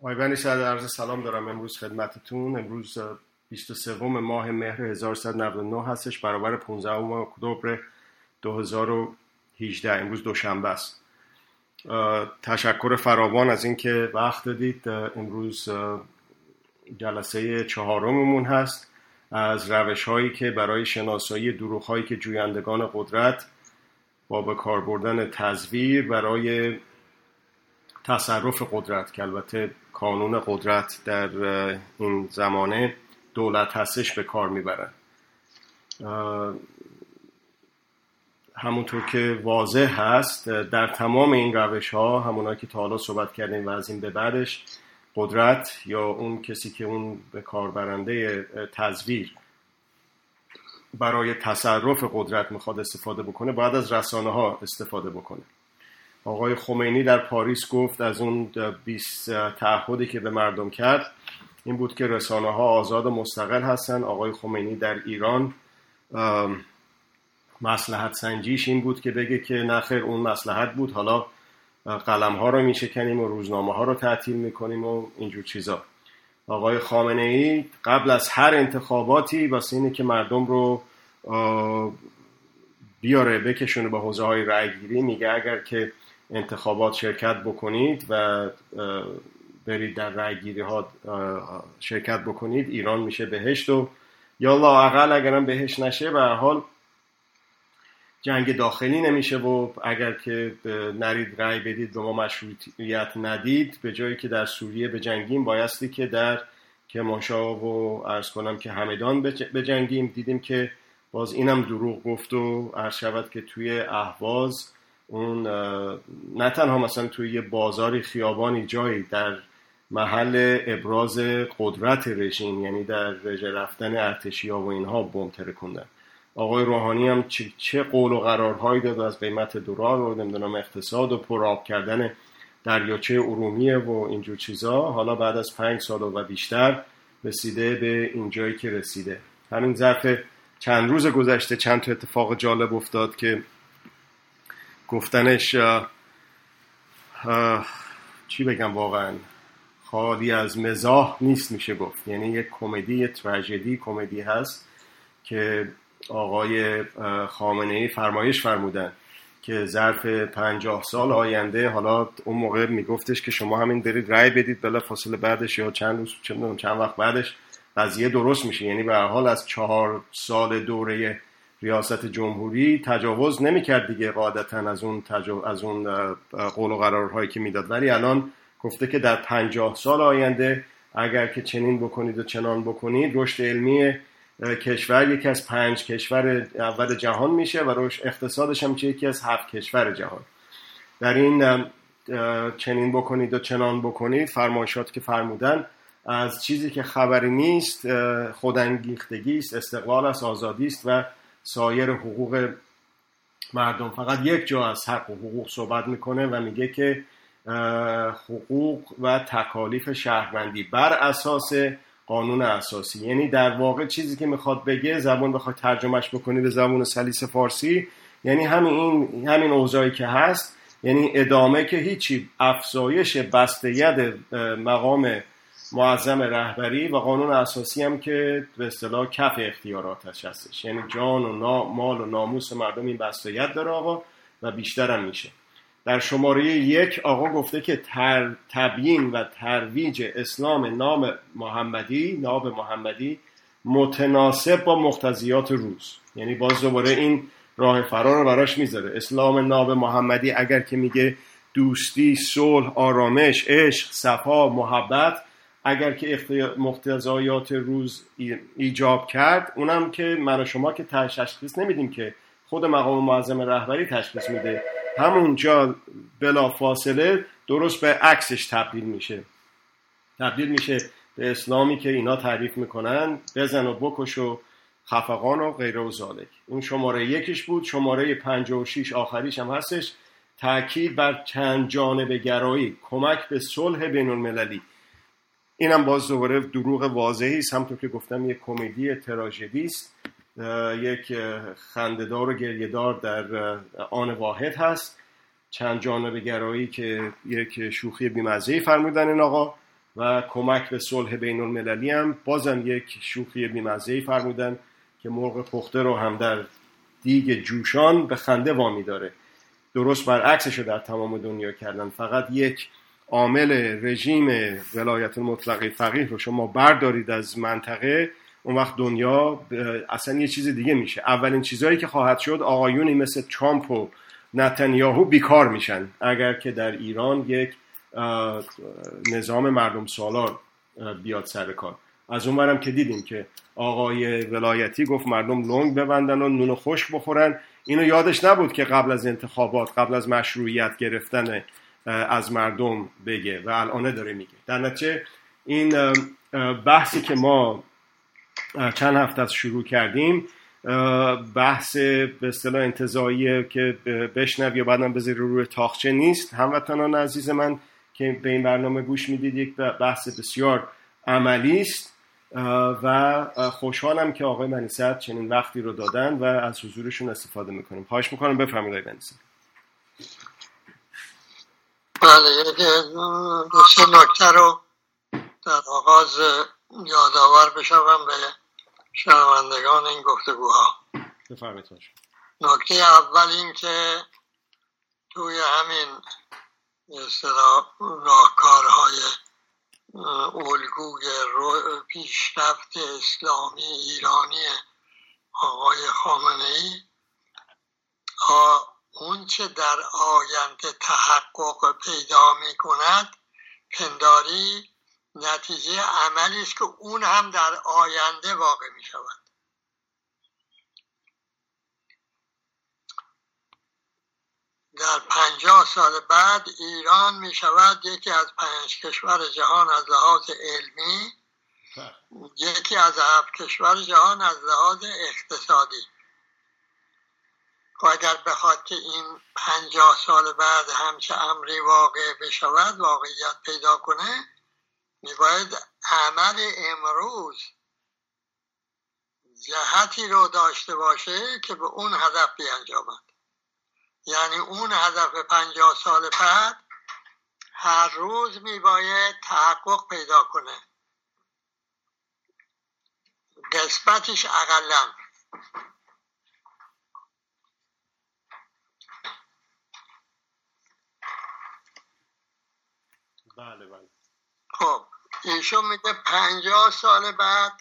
آقای بنی صدر، عرض سلام دارم امروز خدمتتون. امروز 23 ماه مهر 1399 هستش، برابر 15 اکتبر 2018. امروز دوشنبه است. تشکر فراوان از اینکه وقت دادید. امروز جلسه چهارممون هست از روش هایی که برای شناسایی دروغ هایی که جویندگان قدرت با به کار بردن تزویر برای تصرف قدرت، که البته کانون قدرت در این زمانه دولت هستش، به کار میبرن. همونطور که واضح هست در تمام این روش ها، همونایی که تا حالا صحبت کردیم و از این به بعدش، قدرت یا اون کسی که اون به کار برنده تزویر برای تصرف قدرت میخواد استفاده بکنه، باید از رسانه ها استفاده بکنه. آقای خمینی در پاریس گفت از اون 20 تعهدی که به مردم کرد این بود که رسانه ها آزاد و مستقل هستن. آقای خمینی در ایران مصلحت سنجیش این بود که بگه که نخیر، اون مصلحت بود، حالا قلم ها رو میشکنیم و روزنامه ها رو تعطیل میکنیم و اینجور چیزا. آقای خامنه ای قبل از هر انتخاباتی واسه اینه که مردم رو بیاره بکشونه به حوزه های رأی گیری، میگه اگر که انتخابات شرکت بکنید و برید در رأی گیری ها شرکت بکنید، ایران میشه بهشت. و یا لااقل اگرم بهشت نشه، به هر حال جنگ داخلی نمیشه و اگر که نرید رأی بدید و ما مشروطیت ندید، به جایی که در سوریه بجنگیم بایستی که در کرمانشاه و عرض کنم که همدان بجنگیم. دیدیم که باز اینم دروغ گفت و عرض شود که توی اهواز اون نه تنها مثلا توی یه بازاری، خیابانی، جایی در محل ابراز قدرت رژیم، یعنی در رژه رفتن ارتشی‌ها و اینها، بمب ترکوندن. آقای روحانی هم چه قول و قرارهایی داد از قیمت دلار و نمیدونم اقتصاد و پرآب کردن دریاچه ارومیه و اینجور چیزا. حالا بعد از 5 سال و بیشتر رسیده به این جایی که رسیده. همین ظرف چند روز گذشته چند تا اتفاق جالب افتاد که گفتنش چی بگم، واقعا خالی از مزاح نیست میشه گفت. یعنی یک کمدی، یک تراژدی کمدی هست که آقای خامنه ای فرمایش فرمودن که ظرف 50 سال آینده، حالا اون موقع میگفتش که شما همین برید رأی بدید، بلا فاصله بعدش یا چند وقت بعدش قضیه درست میشه. یعنی به هر حال از 4 سال دوره ریاست جمهوری تجاوز نمی‌کرد دیگه قاعدتاً از اون قول و قرارهایی که میداد. ولی الان گفته که در 50 سال آینده اگر که چنین بکنید و چنان بکنید، رشد علمی کشور یکی از 5 کشور اول جهان میشه و رشد اقتصادش هم میشه یکی از 7 کشور جهان. در این چنین بکنید و چنان بکنید فرمایشات که فرمودن از چیزی که خبری نیست، خودانگیختگی است، استقلال است، آزادی است و سایر حقوق مردم. فقط یک جا از حق و حقوق صحبت میکنه و میگه که حقوق و تکالیف شهروندی بر اساس قانون اساسی. یعنی در واقع چیزی که میخواد بگه، زبان بخواد ترجمهش بکنی به زبان سلیس فارسی، یعنی همین اوضاعی که هست، یعنی ادامه که هیچی، افزایش بسته ید مقام معظم رهبری و قانون اساسی هم که به اصطلاح کف اختیاراتش هستش. یعنی جان و مال و ناموس مردم این بسته‌ید داره آقا و بیشتر هم میشه. در شماره 1 آقا گفته که تبیین و ترویج اسلام ناب محمدی متناسب با مقتضیات روز. یعنی باز دوباره این راه فرار رو براش میذاره. اسلام ناب محمدی اگر که میگه دوستی، صلح، آرامش، عشق، صفا، محبت، اگر که مقتضیات روز ایجاب کرد، اونم که من و شما که تشخیص نمیدیم، که خود مقام معظم رهبری تشخیص میده، همونجا بلا فاصله درست به عکسش تبدیل میشه به اسلامی که اینا تعریف میکنن، بزن و بکش و خفقان و غیره و ذالک. این شماره 1 بود. شماره 56 آخریش هم هستش، تأکید بر چند جانبه گرایی، کمک به صلح بین المللی. اینم باز دوباره دروغ واضحی است. همونطور که گفتم یک کمدی تراژدی است، یک خنده‌دار و گریه‌دار در آن واحد هست. چند جانبه گرایی که یک شوخی بی‌مزه‌ای فرمودن این آقا و کمک به صلح بین المللی هم بازم یک شوخی بی‌مزه‌ای فرمودن که مرغ پخته رو هم در دیگ جوشان به خنده وامی داره. درست برعکسش رو در تمام دنیا کردن. فقط یک عامل رژیم ولایت المطلقه فقیه رو شما بردارید از منطقه، اون وقت دنیا اصلا یه چیز دیگه میشه. اولین چیزایی که خواهد شد آقایونی مثل ترامپ و نتانیاهو بیکار میشن اگر که در ایران یک نظام مردم سالار بیاد سر کار. از اون برم که دیدیم که آقای ولایتی گفت مردم لنگ ببندن و نون خشک بخورن. اینو یادش نبود که قبل از انتخابات، قبل از مشروعیت گرفتن از مردم بگه و الان داره میگه. در نتیجه این بحثی که ما چند هفته از شروع کردیم، بحث به اصطلاح انتزاعیه که بشنو یا بعدم بذاری روی تاقچه نیست. هموطنان عزیز من که به این برنامه گوش میدید، یک بحث بسیار عملی است و خوشحالم که آقای منیصت چنین وقتی رو دادن و از حضورشون استفاده میکنیم. خواهش میکنم بفرمایید آقای منیصت. بله، دو سه نکته رو در آغاز یادآور بشوم به شنوندگان این گفتگوها. بفرمایید. نکته اول این که توی همین راهکارهای الگوی پیشرفت اسلامی ایرانی آقای خامنه‌ای، اون چه در آینده تحقق پیدا می کند پنداری نتیجه عملی است که اون هم در آینده واقع می شود. در 50 سال بعد ایران می شود یکی از 5 کشور جهان از لحاظ علمی، یکی از 7 کشور جهان از لحاظ اقتصادی. و اگر بخواد که این 50 سال بعد همچه امری واقع بشود، واقعیت پیدا کنه، میباید عمل امروز جهتی رو داشته باشه که به اون هدف بیانجامد. یعنی اون هدف 50 سال بعد هر روز میباید تحقق پیدا کنه، قسمتش اقلن. بله بله. خب ایشون میگه 50 سال بعد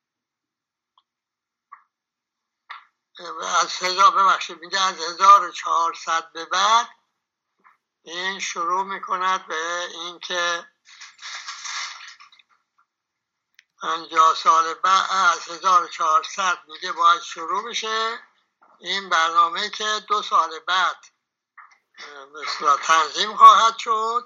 میگه از 1400 به بعد این شروع میکند به این که 50 سال بعد از 1400 میگه باید شروع بشه این برنامه که 2 سال بعد مثلا تنظیم خواهد شد.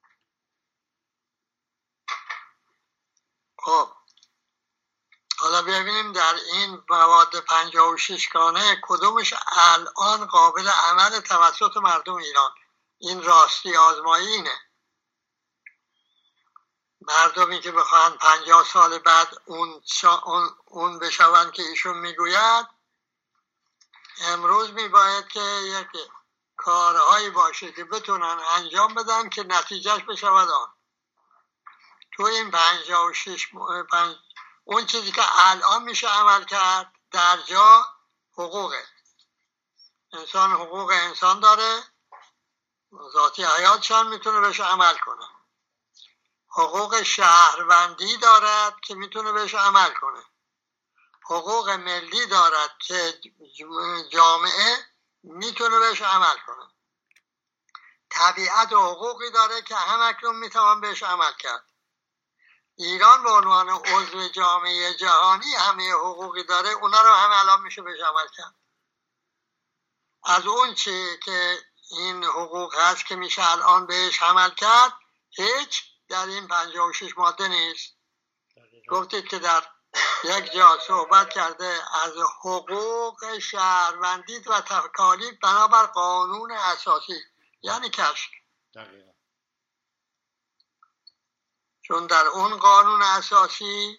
خب حالا ببینیم در این مواد 56 گانه کدومش الان قابل عمل توسط مردم ایران. این راستی آزمایی اینه. مردمی که بخواهند 50 سال بعد اون بشوند که ایشون میگوید، امروز میباید که یک کارهایی باشه که بتونن انجام بدن که نتیجهش بشود آن. تو این 56 اون چیزی که الان میشه عمل کرد در جا حقوقه انسان، حقوق انسان داره، ذاتی حیاتشان میتونه بهش عمل کنه. حقوق شهروندی دارد که میتونه بهش عمل کنه. حقوق ملی دارد که جامعه میتونه بهش عمل کنه. طبیعت و حقوقی داره که همکنون میتوان بهش عمل کرد. ایران به عنوان عضو جامعه جهانی همه حقوقی داره، اونا رو هم الان میشه بهش عمل کرد. از اون چی که این حقوق هست که میشه الان بهش عمل کرد، هیچ در این 56 ماده نیست. گفتید که در یک جا صحبت کرده از حقوق شهروندی و تکالیف بنابر قانون اساسی، یعنی کشف. چون در اون قانون اساسی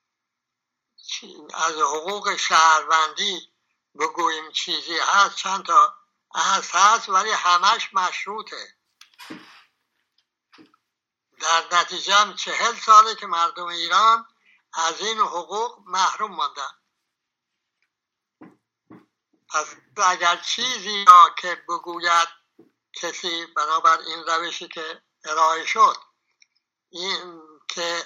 از حقوق شهروندی بگوییم چیزی هست، چند تا هست ولی همش مشروطه. در نتیجه هم 40 ساله که مردم ایران از این حقوق محروم ماندن. پس اگر چیزی را که بگوید کسی بنابر این روشی که ارائه شد این که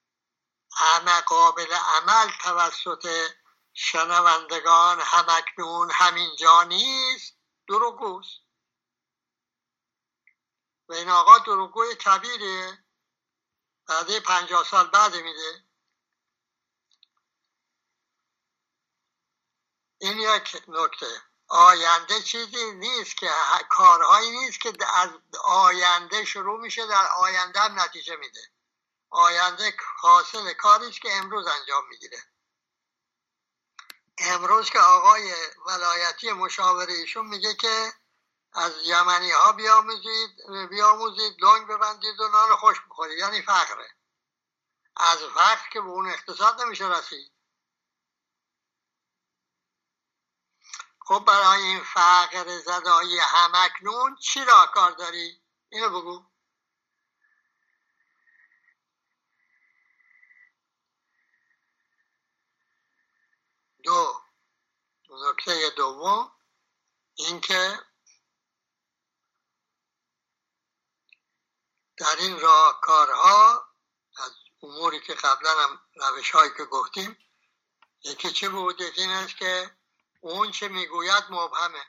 قابل عمل توسط شنوندگان همکنون همینجا نیست، دروغگوست. و این آقا دروغگوی کبیره، بعد 50 سال بعد میده. این یک نکته. آینده چیزی نیست که کارهایی نیست که از آینده شروع میشه در آینده هم نتیجه میده. آینده حاصل کاریست که امروز انجام میگیره. امروز که آقای ولایتی مشاور ایشون میگه که از یمنی ها بیاموزید لنگ ببندید و نان خوش بخورید، یعنی فقره. از فقر که به اون اقتصاد نمیشه رسید. خب برای این فقر زدایی همکنون چی را کار داری؟ اینو بگو. نکته دوم این که در این راهکارها از اموری که قبلا هم روش هایی که گفتیم، یکی چه بود؟ یکی این است که اون چه میگوید مبهمه.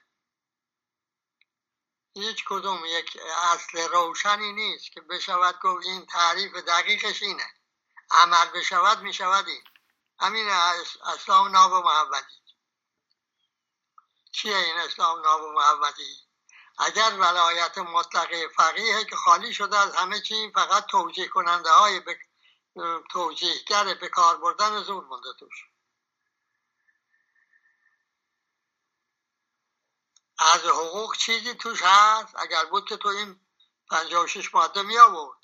هیچ کدوم یک اصل روشنی نیست که بشود گفت این تعریف دقیقش اینه، عمل بشود میشود این. همین اسلام ناب و محمدی. چیه این اسلام ناب و محمدی؟ اگر ولایت مطلقه فقیه که خالی شده از همه چی، فقط توجیه کننده های توجیهگر به کار بردن زور مونده توش. از حقوق چیزی توش هست؟ اگر بود که تو این 56 ماده می آورد.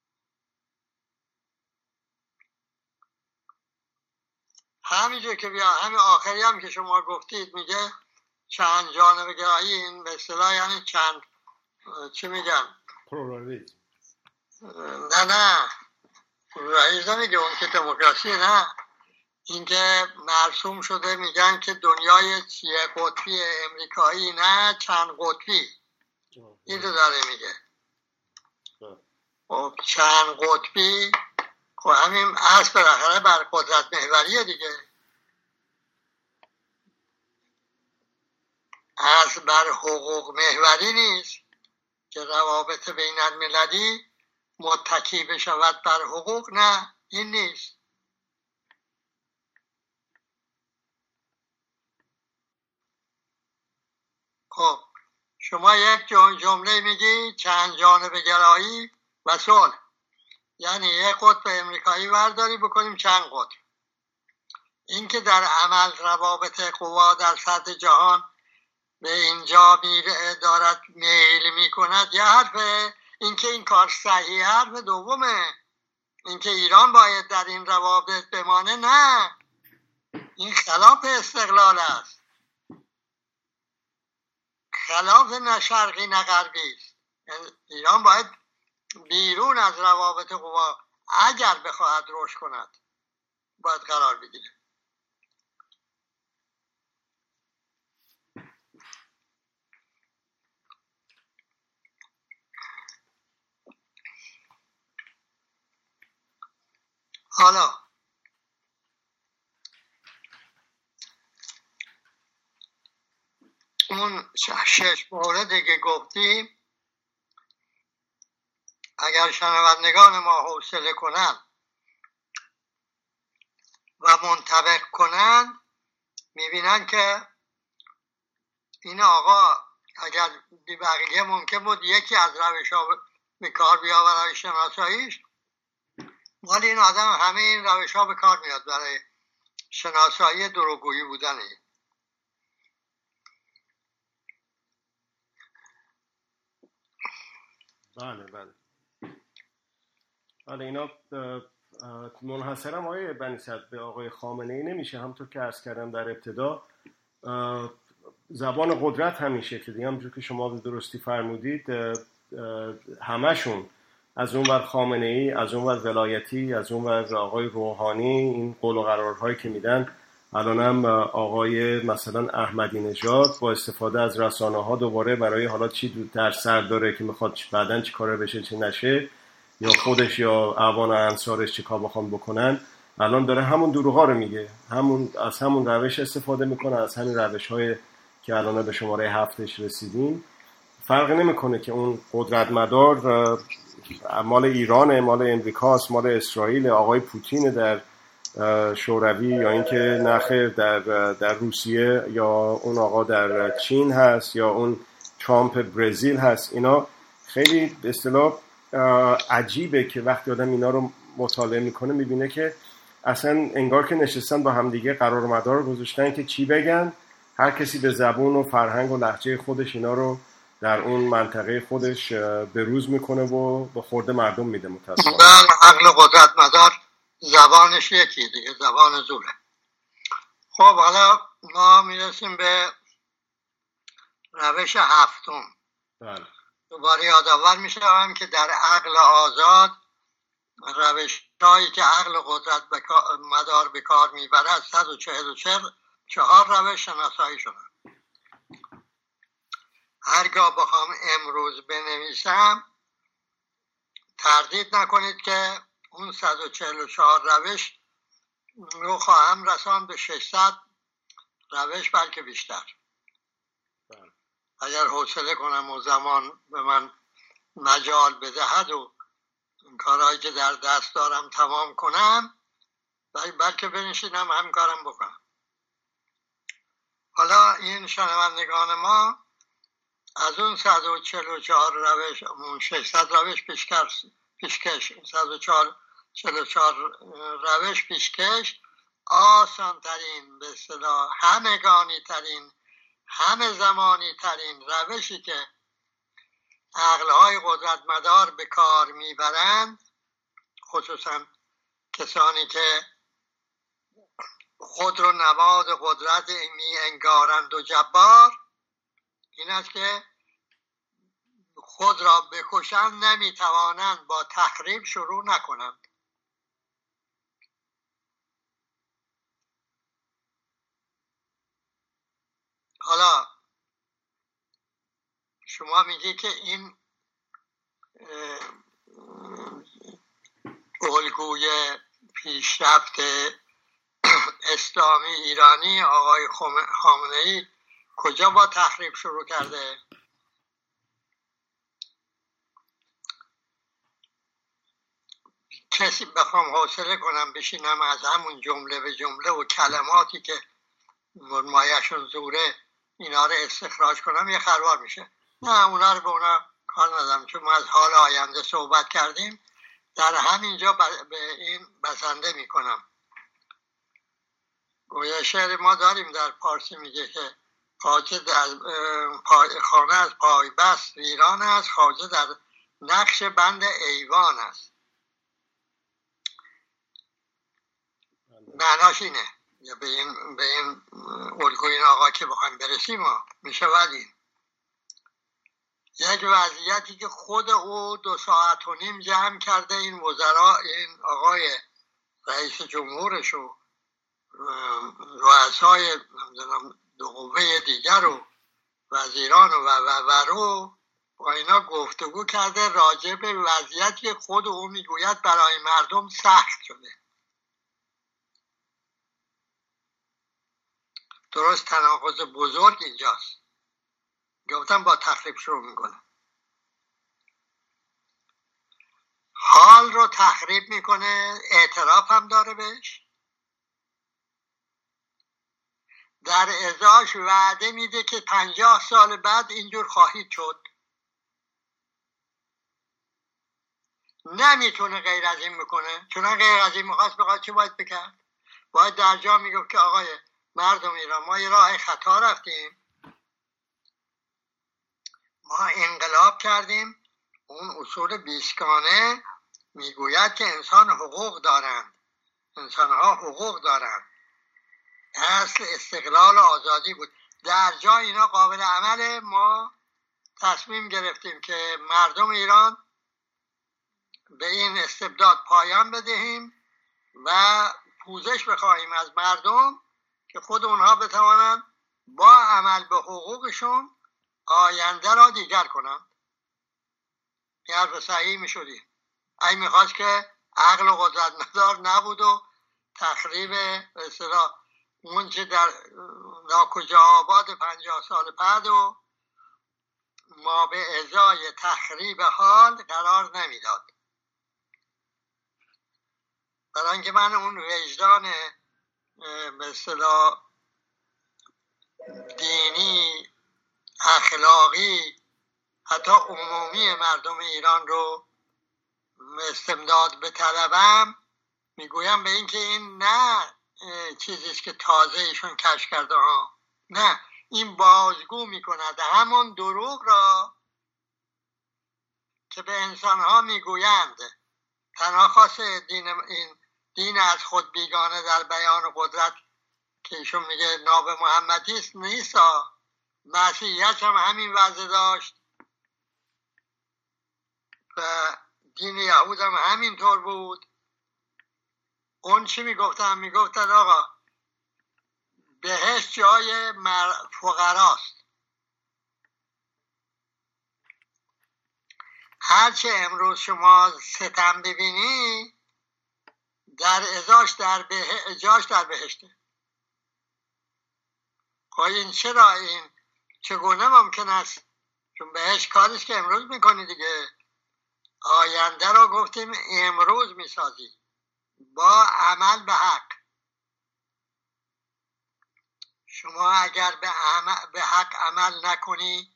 همینجور که همین آخری هم که شما گفتید میگه چند جانبه گرایی، این به اصطلاح یعنی چند چی میگن؟ پلورالیسم. نه پلورالیسم نمیگه، اون که دموکراسی نه. اینکه مرسوم شده میگن که دنیای یک قطبی امریکایی نه چند قطبی. این رو داره میگه. خب چند قطبی، خب همین اصل بالاخره بر قدرت محوریه دیگه. اصل بر حقوق محوری نیست که روابط بین المللی متکی بشود بر حقوق. نه، این نیست. خب شما یک جمله میگی چند جانبه گرایی و صلح، یعنی یک قطب امریکایی برداری بکنیم چند قطب. این که در عمل روابط قوا در سطح جهان به اینجا دارد میل میکند یه حرفه. این که این کار صحیح حرف دومه. این که ایران باید در این روابط بمانه، نه، این خلاف استقلال است، خلاف نه شرقی نه غربی است. ایران باید بیرون از روابط قوا اگر بخواهد رشد کند باید قرار بگیره. حالا اون 6 موردی که گفتیم اگر شنوندگان ما حوصله کنن و منطبق کنن میبینن که این آقا اگر بی بقیه ممکن بود یکی از روش ها به کار بیاورد شناساییش، ولی این آدم همه این روش ها به کار میاد برای شناسایی دروغگویی بودنه. بله اینا منحصرم آقای بنی صدر به آقای خامنه‌ای نمیشه. همونطور که عرض کردم در ابتدا، زبان قدرت همین شکلی، همونجور که شما به درستی فرمودید، همشون از اون ور خامنه ای، از اون ور ولایتی، از اون ور آقای روحانی، این قول و قرارهایی که میدن. الان هم آقای مثلا احمدی نژاد با استفاده از رسانه ها دوباره برای حالا چی در سر داره که میخواد بعدن چی کاره بشه چی نشه، یا خودش یا اعوان انصارش چی کار بخوان بکنن، الان داره همون دروغا رو میگه، از همون روش استفاده میکنه، از همین روش های که الان به شماره 7 رسیدیم. فرق نمیکنه که اون قدرت مدار مال ایرانه، مال امریکاست، مال اسرائیل، آقای پوتین در شوروی، یا اینکه نخیر در روسیه، یا اون آقا در چین هست، یا اون ترامپ برزیل هست. اینا خیلی به اصطلاح عجیبه که وقتی آدم اینا رو مطالعه میکنه میبینه که اصلا انگار که نشستن با همدیگه قرار و مدار گذاشتن که چی بگن، هر کسی به زبون و فرهنگ و لهجه خودش اینا رو در اون منطقه خودش بروز میکنه و به خورده مردم میده. متاسفانه عقل قدرت مدار زبانش یکی دیگه، زبان زوره. خب حالا ما میرسیم به روش هفتم. بله. دوباره یادآور میشم که در عقل آزاد روش هایی که عقل قدرت مدار به کار میبرد 144 روش شناسایی شدن. هرگاه بخوام امروز بنویسم تردید نکنید که اون 144 روش رو خواهم رساند به 600 روش، بلکه بیشتر. اگر حوصله کنم و زمان به من مجال بدهد و کارهایی که در دست دارم تمام کنم، بلکه بنشینم همین کارم بکنم. حالا این شنوندگان ما از اون 144 روش، اون 600 روش پیشکش 144 روش پیشکش آسان ترین، به اصطلاح همگانی ترین، همه زمانی ترین روشی که عقلهای قدرت مدار به کار میبرند، خصوصا کسانی که خود رو نماد قدرت می انگارند و جبار، این است که خود را بکشند نمیتوانند با تخریب شروع نکنند. حالا شما میگی که این الگوی پیشرفت اسلامی ایرانی آقای خامنه‌ای کجا با تخریب شروع کرده؟ کسی بخوام حوصله کنم بشینم از همون جمله به جمله و کلماتی که مایشون زوره اینا رو استخراج کنم یه خروار میشه. نه، اونا رو به اونا کار ندارم، چون ما از حال آینده صحبت کردیم، در همینجا به این بسنده میکنم. گویا شعر ما داریم در پارسی میگه که خانه از پای بست ویران است، خواجه در نقش بند ایوان است. معناش اینه، یا به این الگوی این آقا که بخوایم برسیم میشه ولی یک وضعیتی که خود او 2.5 ساعت جمع کرده این وزرا، این آقای رئیس جمهورش و رؤسای دو قوه دیگر و وزیران و رو با اینا گفتگو کرده راجع به وضعیتی که خود او میگوید برای مردم سخت شده. درست تناقض بزرگ اینجاست. گفتم با تخریب شروع میکنه، حال رو تخریب میکنه، اعتراف هم داره بهش، در ازاش وعده میده که 50 سال بعد اینجور خواهید شد. نمیتونه غیر از این بکنه، چون غیر از این میخواست بخواد چی باید بکرد؟ باید در جا میگفت که آقای مردم ایران، ما یه راه خطا رفتیم، ما انقلاب کردیم، اون اصول بیسکانه میگوید که انسان حقوق دارند، انسانها حقوق دارند، اصل استقلال و آزادی بود. در جا اینا قابل عمله، ما تصمیم گرفتیم که مردم ایران به این استبداد پایان بدهیم و پوزش بخواهیم از مردم که خود اونها بتوانند با عمل به حقوقشون آینده را دیگر کنند. این حرف صحیح می شدی. این میخواست که عقل و قدرت مدار نبود و تخریب به اصطلاح اون چه در ناکجا آباد 50 سال بعد و ما به ازای تخریب حال قرار نمیداد. برای اینکه من اون وجدان به اصطلاح دینی، اخلاقی، حتی عمومی مردم ایران رو استمداد به طلبم، میگویم به اینکه این نه چیزیست که تازه ایشون کشف کرده ها، نه، این بازگو میکند همون دروغ را که به انسان ها میگویند تنها خاص دین از خود بیگانه در بیان قدرت که ایشون میگه ناب محمدی است نیست. مسیحیت هم همین وضع داشت و دین یهود هم همینطور بود. اون چی میگفتن؟ میگفتن آقا بهشت جای فقراست. هرچه امروز شما ستم ببینی در جاش در بهشته. خب این چرا؟ این چگونه ممکن است؟ چون بهشت کاریست که امروز میکنی دیگه. آینده را گفتیم امروز میسازی با عمل به حق. شما اگر به حق عمل نکنی،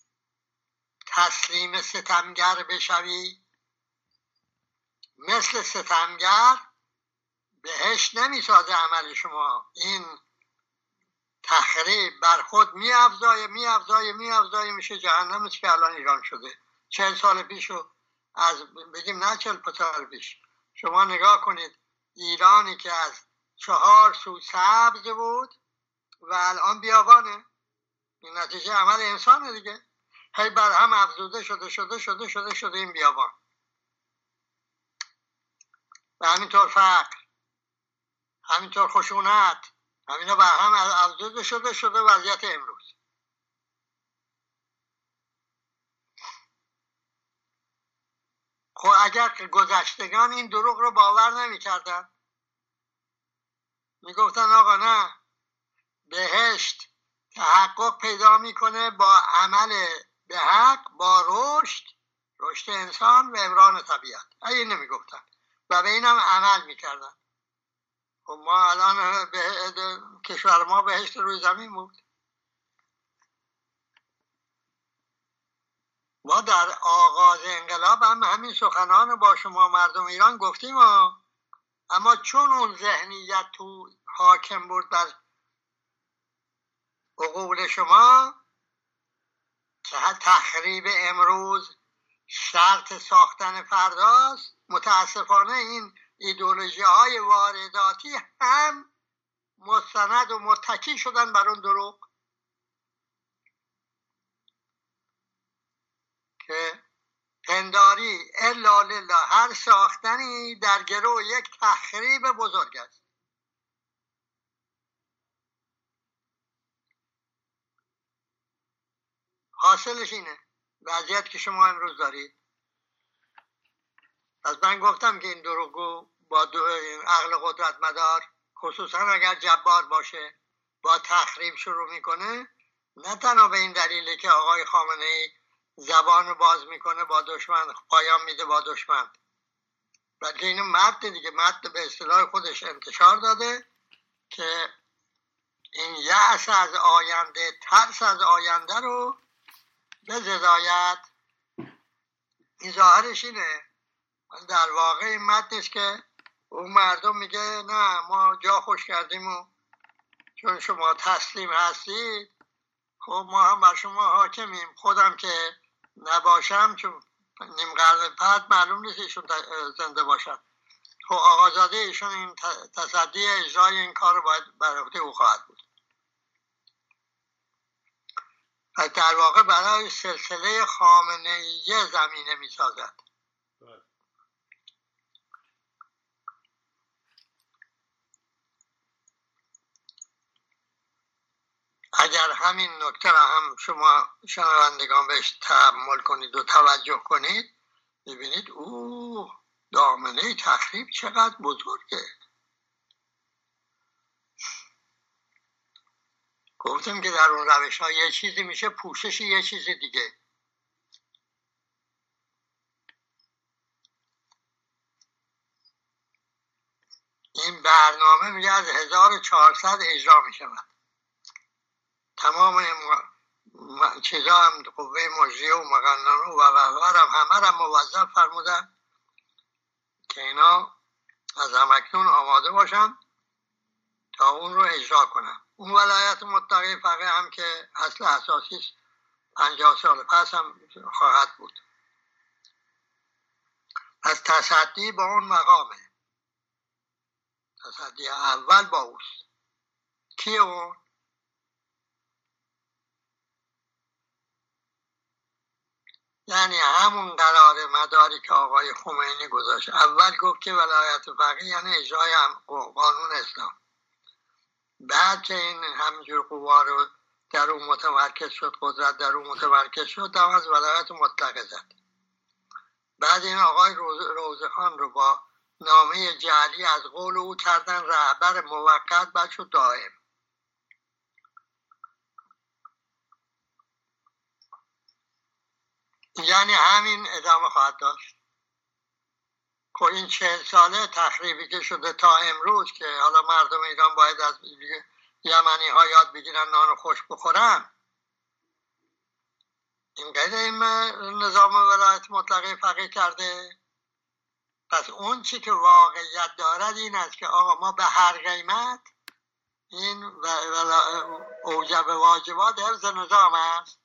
تسلیم ستمگر بشوی، مثل ستمگر بهشت نمیسازه عمل شما. این تخریب بر خود میافزایه میشه جهنم که الان ایران شده. 40 سال پیشو بگیم نه 40 سال پیش شما نگاه کنید، ایرانی که از 4 سو سبز بود و الان بیابانه. این نتیجه عمل انسانه دیگه. هی بر هم افزوده شده این بیابان. و همینطور فقر، همینطور خشونت، همینا بر هم افزوده شده وضعیت امروز. خب اگر گذشتگان این دروغ رو باور نمی کردن، می گفتن آقا نه، بهشت تحقق پیدا میکنه با عمل به حق، با رشد انسان و امران طبیعت. این نمی گفتن و به اینم عمل میکردن. خب ما الان کشور ما بهشت روی زمین بود. ما در آغاز انقلاب هم همین سخنان با شما مردم ایران گفتیم اما چون اون ذهنیت تو حاکم بود بر عقول شما که تخریب امروز شرط ساختن فرداست، متاسفانه این ایدئولوژی های وارداتی هم مستند و متکی شدن بر اون دروغ که پنداری الا لله هر ساختنی در گرو یک تخریب بزرگ است. حاصلش اینه وضعیت که شما امروز دارید. از من گفتم که این دروغگو با عقل قدرت مدار، خصوصا اگر جبار باشه، با تخریب شروع میکنه. نه تنها به این دلیله که آقای خامنه‌ای زبان رو باز میکنه با دشمن، پایان میده با دشمن، بلکه اینو مرد به اصطلاح خودش انتشار داده که این یأس از آینده، ترس از آینده رو به زدایت. این ظاهرش اینه. در واقع این متنش که اون مردم میگه نه ما جا خوش کردیم و چون شما تسلیم هستید خب ما هم بر شما حاکمیم. خودم که نباشم چون نیم قرن بعد معلوم نیست ایشون زنده باشد. خب آقازاده ایشون این تصدی اجرای این کار رو باید بر عهده او خواهد بود. در واقع برای سلسله خامنه‌ای زمینه می‌سازد. اگر همین نکته را هم شما شنوندگان بهش تأمل کنید و توجه کنید، ببینید دامنه تخریب چقدر بزرگه. گفتم که در اون روش ها یه چیزی میشه پوشش یه چیز دیگه. این برنامه میگه از 1400 اجرا میشود. تمام چیزا هم قوه مجریه و مقننه و همه را موظف فرمودن که اینا از همکنون آماده باشن تا اون رو اجرا کنن. اون ولایت مطلقه فقیه هم که اصل اساسیش 50 سال پس هم خواهد بود. از تصدی با اون مقامه، تصدی اول با اوست. کی اون؟ یعنی همون قرار مداری که آقای خمینی گذاشت. اول گفت که ولایت فقیه یعنی اجرای قانون اسلام. بعد که این همینجور قوا رو در اون متمرکز شد، قدرت در اون متمرکز شد، هم از ولایت مطلقه زد. بعد این آقای روزخان رو با نامه جعلی از قول او کردن رهبر موقت، بعد شد دائم. یعنی همین ادامه خواهد داشت که این 40 ساله تخریبی که شده تا امروز، که حالا مردم ایران باید از یمنی ها یاد بگیرن نان خوش بخورن. اینقدر این نظام ولایت مطلقه فقیه کرده. پس اون چی که واقعیت دارد این است که آقا ما به هر قیمت این اوجب واجبات حفظ نظام است.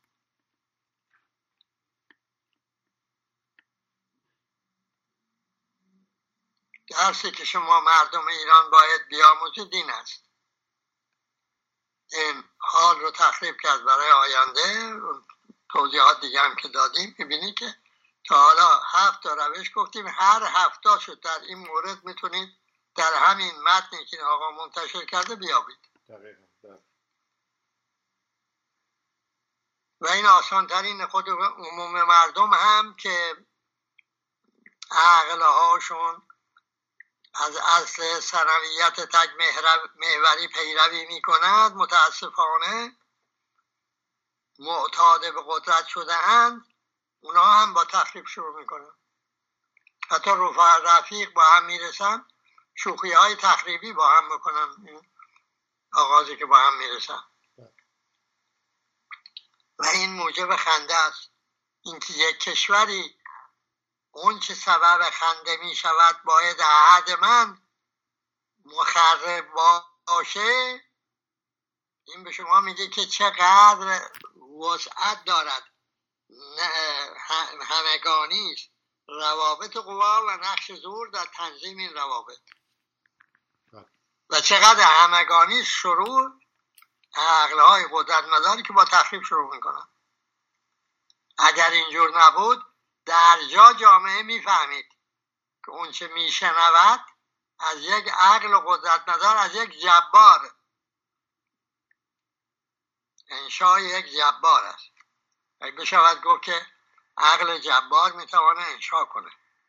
درسی که شما مردم ایران باید بیاموزید این است. این حال رو تخریب کرد برای آینده. توضیحات دیگه هم که دادیم میبینید که تا حالا 7 روش گفتیم، هر 7 شد در این مورد میتونید در همین متنی که آقا منتشر کرده بیابید. و این آسان ترین خود عموم مردم هم که عقلهاشون از اصل ثانویت تک محوری پیروی میکند، متاسفانه معتاد به قدرت شده اند، اونا هم با تخریب شروع میکنن. حتی رفیق با هم میرسن، شوخی های تخریبی با هم میکنن، آغازی که با هم میرسن. و این موجب خنده است. اینکه یک کشوری اون چه سبب خنده می شود باید حتما مخرب باشه، این به شما میگه که چقدر وسعت دارد، همگانی است روابط قوا و نقش زور در تنظیم این روابط، و چقدر همگانی شروع عقلهای قدرت مداری که با تخریب شروع میکنن. اگر اینجور نبود در جا جامعه میفهمید که اون چه میشنود از یک عقل و قدرت مدار، از یک جبار، انشای یک جبار است. اگه بشود گفت که عقل جبار میتوانه انشا کنه.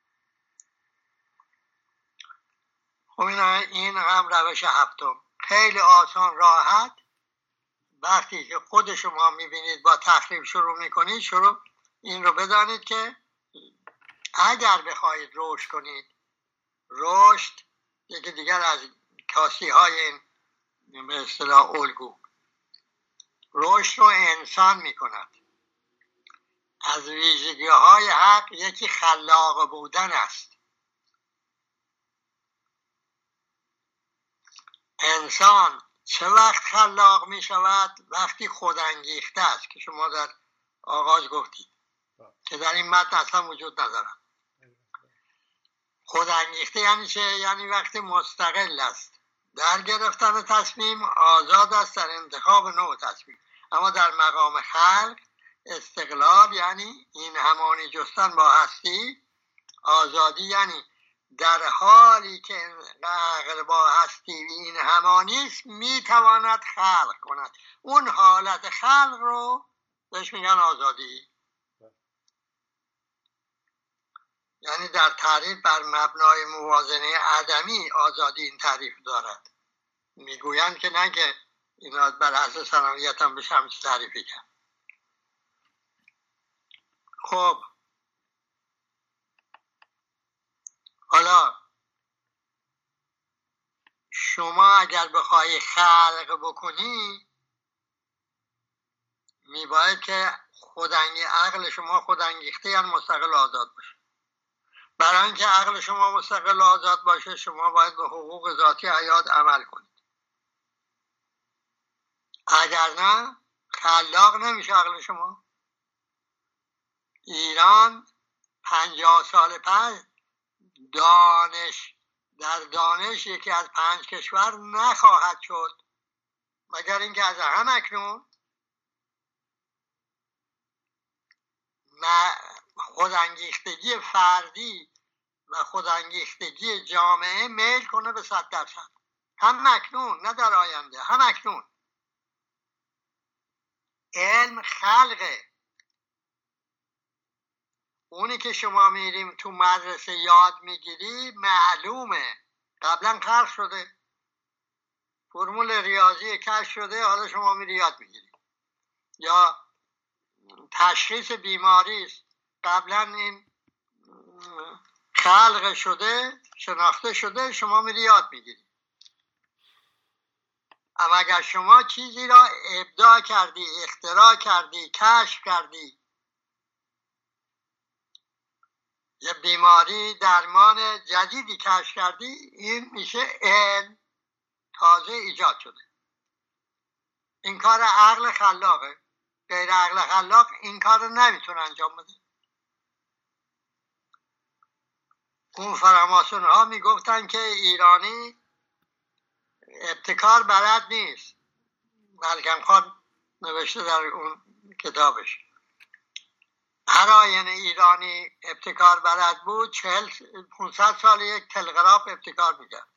خب این هم روش هفتم، خیلی آسان راحت. وقتی که خود شما میبینید با تخریب شروع میکنید، این رو بدانید که اگر بخواهید رشد کنید، رشد یکی دیگر از کاسی های این به اصطلاح الگو، رشد رو انسان میکند. از ویژگی های حق یکی خلاق بودن است. انسان چه وقت خلاق می شود؟ وقتی خودانگیخته است، که شما در آغاز گفتید که در این متن اصلا وجود ندارد. خودانگیخته یعنی چه؟ یعنی وقتی مستقل است در گرفتن تصمیم، آزاد است در انتخاب نوع تصمیم. اما در مقام خلق استقلال یعنی این همانی جستن با هستی، آزادی یعنی در حالی که عقل با هستی این همانی است میتواند خلق کند. اون حالت خلق رو بهش میگن آزادی. یعنی در تعریف بر مبنای موازنه عدمی آزادی این تعریف دارد. میگویند که نه که اینا بر اساس صنعیت هم بشه همچه تعریفی کرد. خب حالا شما اگر بخوای خلق بکنی میباید که عقل شما خودانگیخته یا مستقل آزاد باشه. برای اینکه عقل شما مستقل آزاد باشه شما باید به حقوق ذاتی حیات عمل کنید، اگر نه خلاق نمیشه عقل شما. ایران 50 سال پس در دانش یکی از 5 کشور نخواهد شد، مگر اینکه از هم اکنون خودانگیختگی فردی و خودانگیختگی جامعه میل کنه به 100%. هم اکنون، نه در آینده، هم اکنون. علم خلقه. اونی که شما میریم تو مدرسه یاد میگیری معلومه قبلا خلق شده، فرمول ریاضی کشف شده، حالا شما میری یاد میگیری. یا تشخیص بیماری است، قبلا این خلق شده، شناخته شده، شما میری یاد میگیری. اما اگر شما چیزی را ابداع کردی، اختراع کردی، کشف کردی، یه بیماری درمان جدیدی کشف کردی، این میشه علم تازه ایجاد شده. این کار عقل خلاقه. غیر عقل خلاق این کار رو نمیتونه انجام بده. اون فراماسون ها میگفتن که ایرانی ابتکار بلد نیست. ملکم خان نوشته در اون کتابش هر آینه ایرانی ابتکار بلد بود 500 سال یک تلگراف ابتکار میکرد.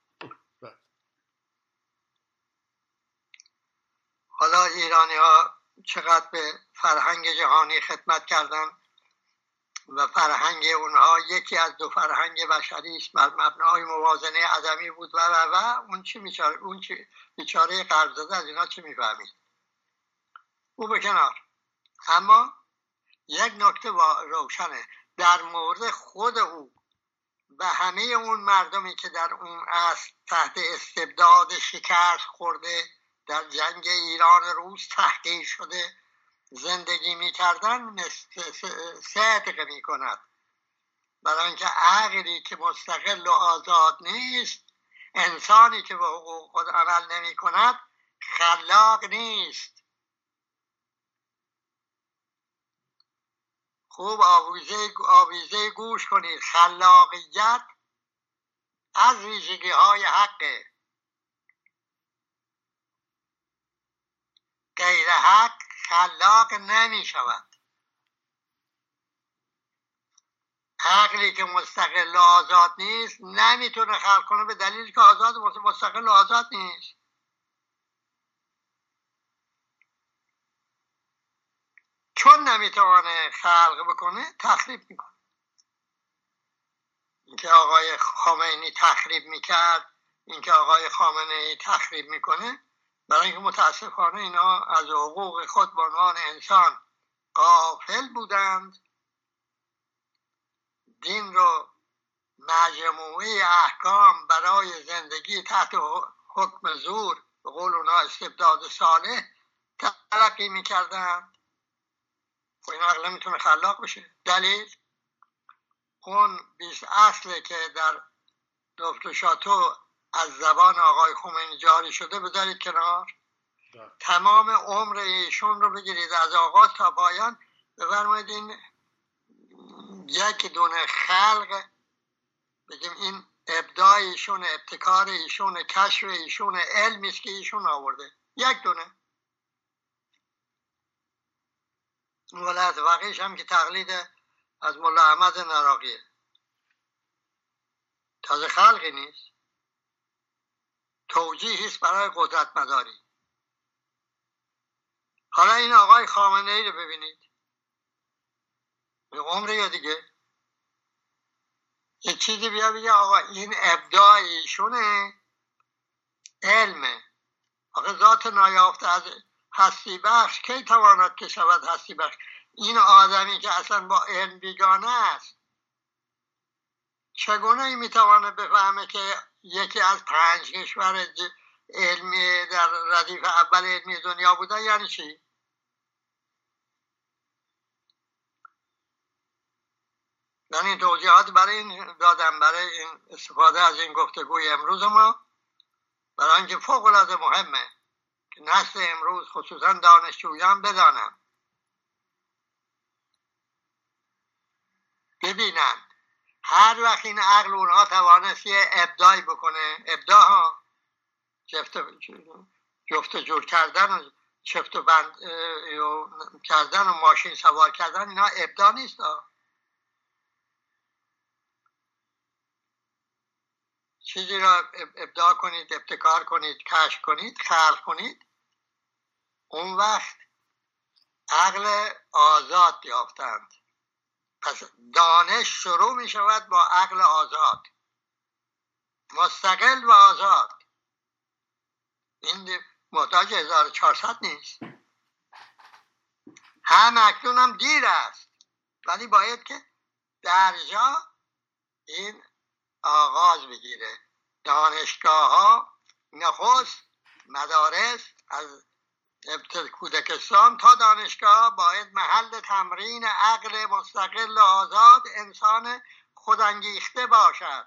حالا ایرانی ها چقدر به فرهنگ جهانی خدمت کردن و فرهنگ اونها یکی از 2 فرهنگ بشری است بر مبنای موازنه عدمی بود و اون چی بیچاره قرض داده از اینا چی میفهمید؟ او به کنار. اما یک نکته روشنه در مورد خود او و همه اون مردمی که در اون تحت استبداد شکست خورده، در جنگ ایران روس تحقیر شده زندگی میکردن، صدق میکند. برای اینکه عقلی که مستقل و آزاد نیست، انسانی که به حقوق خود عمل نمی کند، خلاق نیست. خوب آویزه گوش کنید. خلاقیت از ویژگی های حقه. غیر حق خلاق نمی شود. عقلی که مستقل و آزاد نیست نمیتونه خلق کنه، به دلیلی که آزاد مستقل و آزاد نیست. چون نمیتونه خلق بکنه تخریب میکنه. اینکه آقای خامنه‌ای تخریب میکرد، اینکه آقای خامنه‌ای تخریب میکنه، برای اینکه متاسفانه اینا از حقوق خود به عنوان انسان غافل بودند. دین رو مجموعه احکام برای زندگی تحت حکم زور، به قول اونا استبداد صالح، تلقی میکردن. و این عقل میتونه خلاق بشه. دلیل اون 20 اصله که در دفت و شاتو از زبان آقای خمینی جاری شده بذارید کنار. تمام عمر ایشون رو بگیرید از آغاز تا پایان، بفرمایید این یک دونه خلق، بگیم این ابداع ایشون، ابتکار ایشون، کشف ایشون، علمی است که ایشون آورده، یک دونه. ولایت فقیهش هم که تقلید از مولا احمد نراقیه. تازه خلقی نیست، توجیهی است برای قدرت مداری. حالا این آقای خامنه ای رو ببینید، عمره یا دیگه یه چیزی بیا بگه آقا این ابداع ایشونه، علمه. آقا ذات نایافته از هستی بخش کی تواند که شود هستی بخش؟ این آدمی که اصلا با علم بیگانه است چگونه ای میتواند بفهمه که یکی از 5 کشور علمی در ردیف اول علمی دنیا بودن یعنی چی؟ من این توضیحات برای این دادم، برای این استفاده از این گفتگوی امروز ما، برای اینکه فوق العاده مهمه که نسل امروز خصوصا دانشجویان بدانن، ببینن هر وقت این عقل اونها توانست یه ابداعی بکنه، ابداع ها جفت جور کردن و چفت و بند کردن و ماشین سوار کردن، اینا ابداع نیست ها. چیزی را ابداع کنید، ابتکار کنید، کشف کنید، خلق کنید، اون وقت عقل آزاد یافتند. پس دانش شروع می شود با عقل آزاد، مستقل و آزاد. این محتاج 1400 نیست، هم اکنون هم دیر است، ولی باید که در جا این آغاز بگیره. دانشگاه ها نخست، مدارس از کودکستان تا دانشگاه باید محل تمرین عقل مستقل و آزاد انسان خودانگیخته باشد.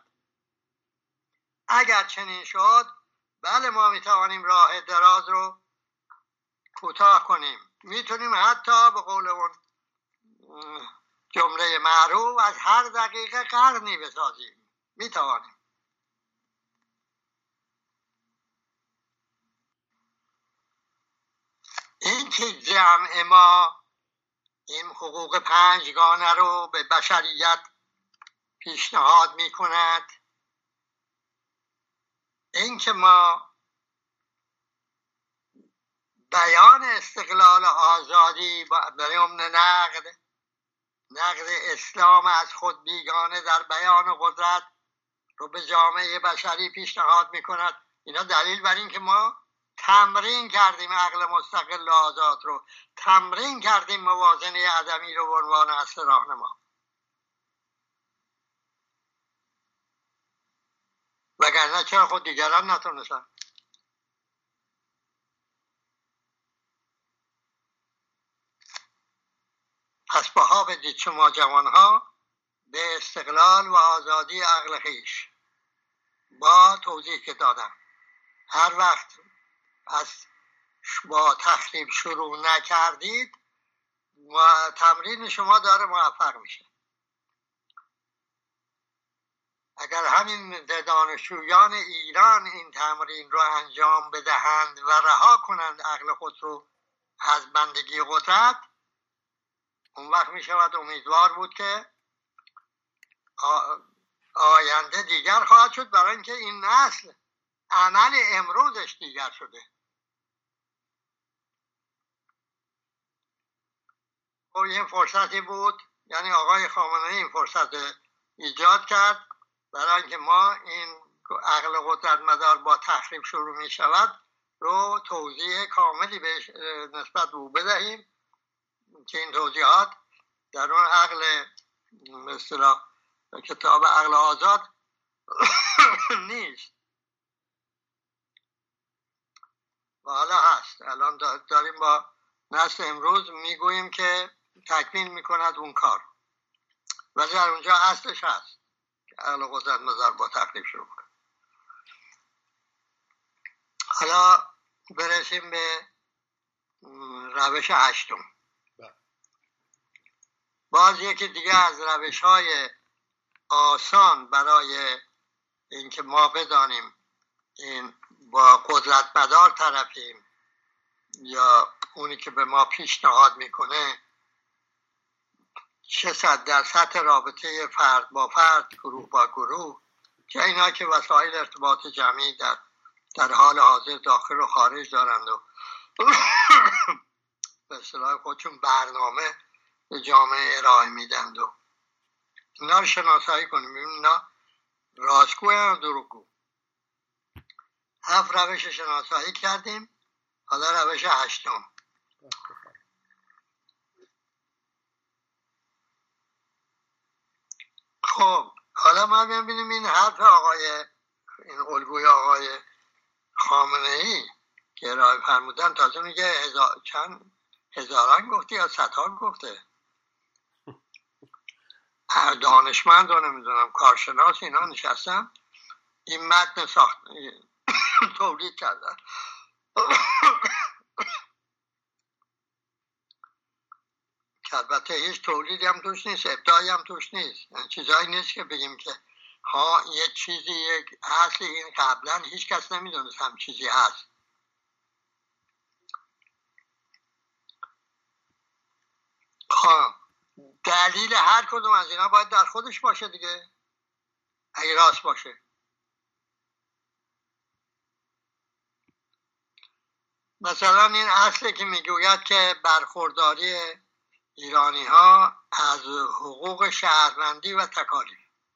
اگر چنین شد بله ما میتوانیم راه دراز رو کوتاه کنیم، میتونیم حتی به قول اون جمله معروف از هر دقیقه قرنی بسازیم، میتوانیم. این که جمع ما این حقوق 5گانه رو به بشریت پیشنهاد میکند، این که ما بیان استقلال آزادی برای نقد اسلام از خود بیگانه در بیان قدرت رو به جامعه بشری پیشنهاد میکند، اینا دلیل بر این که ما تمرین کردیم عقل مستقل و آزاد رو، تمرین کردیم موازنه عدمی رو به عنوان اصل راهنما. وگرنه چرا خود دیگران نتونستن؟ پس بها بدید شما جوانها به استقلال و آزادی عقل خویش. با توضیح که دادم هر وقت با تخریب شروع نکردید تمرین شما داره موفق میشه. اگر همین دانشجویان ایران این تمرین رو انجام بدهند و رها کنند عقل خود رو از بندگی قدرت، اون وقت می شود امیدوار بود که آینده دیگر خواهد شد، برای اینکه این نسل عمل امروزش دیگر شده. خب این فرصتی بود، یعنی آقای خامنه ای این فرصت ایجاد کرد برای اینکه ما این عقل قدرت مدار با تخریب شروع می شود رو توضیح کاملی بهش نسبت به او بدهیم که این توضیحات در اون عقل مثلا کتاب عقل آزاد نیست و حالا هست. الان داریم با نسل امروز میگوییم که تکمیل میکند اون کار، ولی در اونجا اصلش هست که عقل قدرت مدار با تخریب شروع کنه. حالا برسیم به روش 8. باز یکی دیگه از روش‌های آسان برای اینکه ما بدانیم این با قدرت مدار طرفیم یا اونی که به ما پیشنهاد میکنه چه در سطح رابطه فرد با فرد، گروه با گروه، که اینا که وسایل ارتباط جمعی در حال حاضر داخل و خارج دارند و به اصطلاح خودشون برنامه به جامعه ارائه میدند و اینا رو شناسایی کنیم، اینا راستگو یا دروغگو. 7 روش شناسایی کردیم، حالا روش 8. خب حالا ما ببینیم این حرف این الگوی آقای خامنه ای که ارائه فرمودن تازه میگه چند هزاران گفته یا صدها گفته، دانشمند رو نمیدونم کارشناس اینا نشستم این متن ساخت تولید کردن. که البته هیچ تولیدی هم توش نیست، ابداعی هم توش نیست، یعنی چیزایی نیست که بگیم که ها یه چیزی یک اصل این قبلا هیچ کس نمیدونست هم چیزی هست. دلیل هر کدوم از اینا باید در خودش باشه دیگه، اگه راست باشه. مثلا این اصلی که میگوید که برخورداری ایرانی ها از حقوق شهروندی و تکالیف،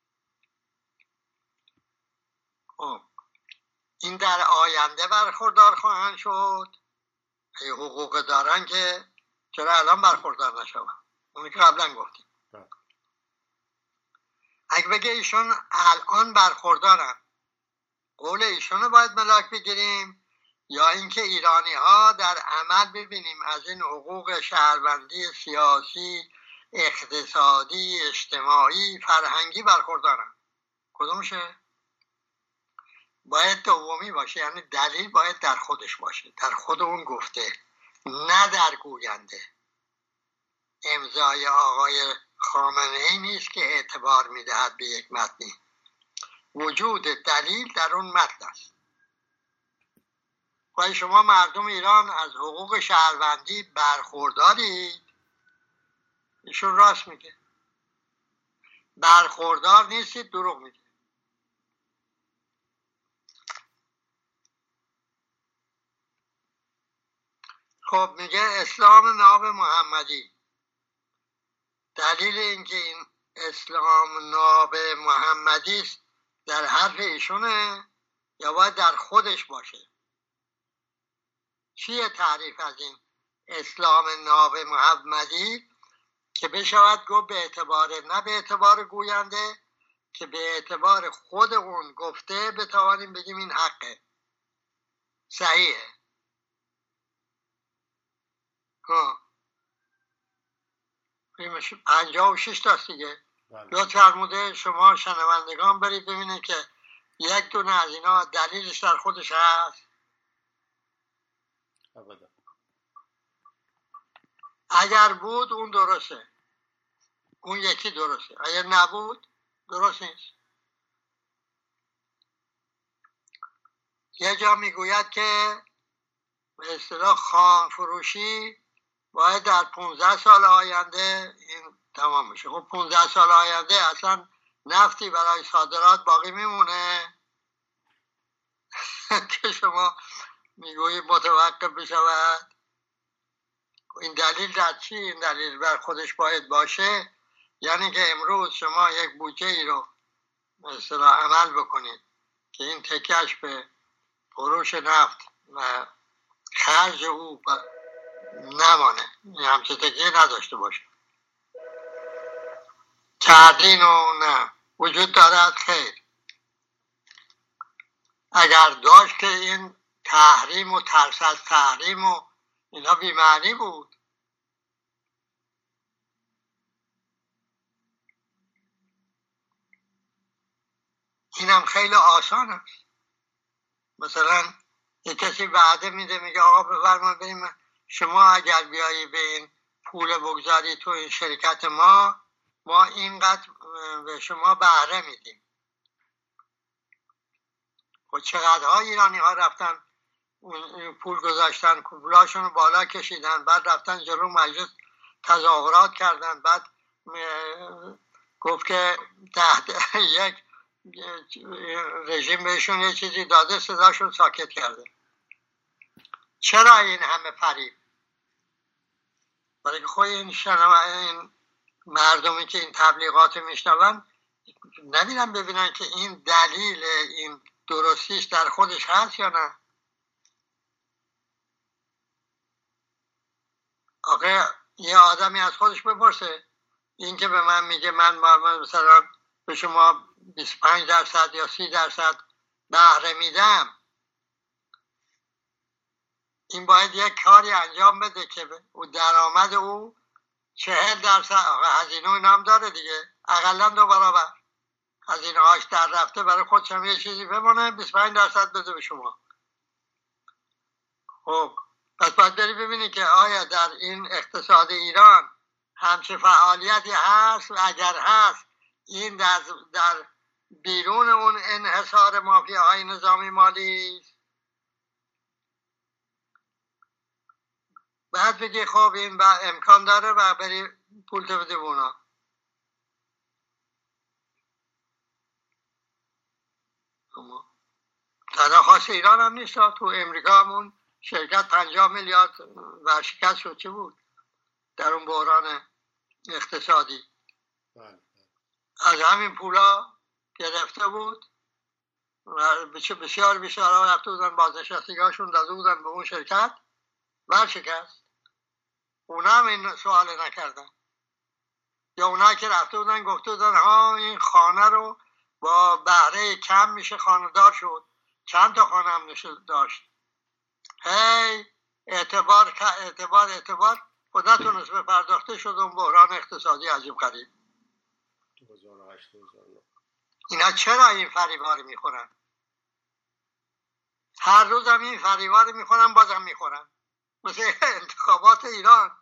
این در آینده برخوردار خواهند شد. اگه حقوق دارن که چرا الان برخوردار نشون؟ اونی که قبلا گفتیم. اگه بگه ایشون الان برخوردارن، قول ایشون رو باید ملاک بگیریم یا اینکه ایرانی ها در عمل ببینیم از این حقوق شهروندی سیاسی، اقتصادی، اجتماعی، فرهنگی برخوردارن؟ کدومشه؟ باید دومی باشه، یعنی دلیل باید در خودش باشه، در خود اون گفته، نه در گوینده. امضای آقای خامنه ای نیست که اعتبار میدهد به یک متنی، وجود دلیل در اون متن است. و شما مردم ایران از حقوق شهروندی برخوردارید؟ ایشون راست میگه. برخوردار نیستید، دروغ میگه. خب میگه اسلام ناب محمدی. دلیل اینکه این اسلام ناب محمدی است در حرف ایشونه یا باید در خودش باشه؟ چیه تعریف از این اسلام ناب محمدی که بشود گفت به اعتبار، نه به اعتبار گوینده، که به اعتبار خود اون گفته بتوانیم بگیم این حقه، صحیحه. 56 تاست دیگه. لطف فرموده شما شنوندگان برید ببینید که یک دونه از اینا دلیلش در خودش هست. اگر بود اون درسته، اون یکی درسته، اگر نبود درست نیست. یه جا میگوید که به اصطلاح خام فروشی باید در 15 سال آینده این تمام بشه. خب 15 سال آینده اصلا نفتی برای صادرات باقی میمونه که شما میگویی متوقف بشود؟ این دلیل در چی؟ این دلیل بر خودش باید باشه، یعنی که امروز شما یک بودجه ای رو مثلا عمل بکنید که این تکیش به فروش نفت و خرج او نمانه، همچه تکیه نداشته باشه. کردین و نه وجود دارد؟ خیر. اگر داشت که این تحریم و ترس از تحریم و اینا بی‌معنی بود. اینم خیلی آسان است. مثلا یک کسی وعده میده میگه آقا بفرمایید بریم شما اگر بیایی به این پول بگذاری تو این شرکت ما اینقدر به شما بهره میدیم. و چقدرها ایرانی ها رفتن اون پول گذاشتن، پولاشون رو بالا کشیدن، بعد رفتن جلو مجلس تظاهرات کردن، بعد گفت که تحت یک رژیم بهشون یه چیزی داده صداشون ساکت کرده. چرا این همه فریب؟ برای که خود این مردمی که این تبلیغات میشنون نمیرن ببینن که این دلیل این درستیش در خودش هست یا نه. آقا یه آدمی از خودش بپرسه، این که به من میگه من مثلا به شما 25% یا 30% بهره میدم، این باید یک کاری انجام بده که او درآمد او 40% هزینه و نام داره دیگه، اقلا 2 برابر هزینه هاش در رفته، برای خودش هم یه چیزی بمونه، 25% بده به شما. خب پس باید بری ببینی که آیا در این اقتصاد ایران همچه فعالیتی هست و اگر هست این در بیرون اون انحصار مافیاهای نظامی مالی. بعد بگی خب این امکان داره و بری پول تو بده اونا. تنها خاص ایران هم نیست، تو امریکا همون شرکت 50 میلیارد ورشکست شد، چه بود در اون بحران اقتصادی. از همین پولا گرفته بود و بسیار بیشتر رفته بودن بازنشستگی‌هاشون داده بودن به اون شرکت، ورشکست. اونا هم این سوال نکردن. یا اونا که رفته بودن گفته بودن ها این خانه رو با بهره کم میشه خانه دار شد، چند تا خانه هم داشت. هی اعتبار خدا تونست به پرداخته شد اون بحران اقتصادی عجیب غریب. 2008-2009 اینا چرا این فریبا رو میخورن؟ هر روز هم این فریبا رو میخورن، بازم میخورن. مثل انتخابات ایران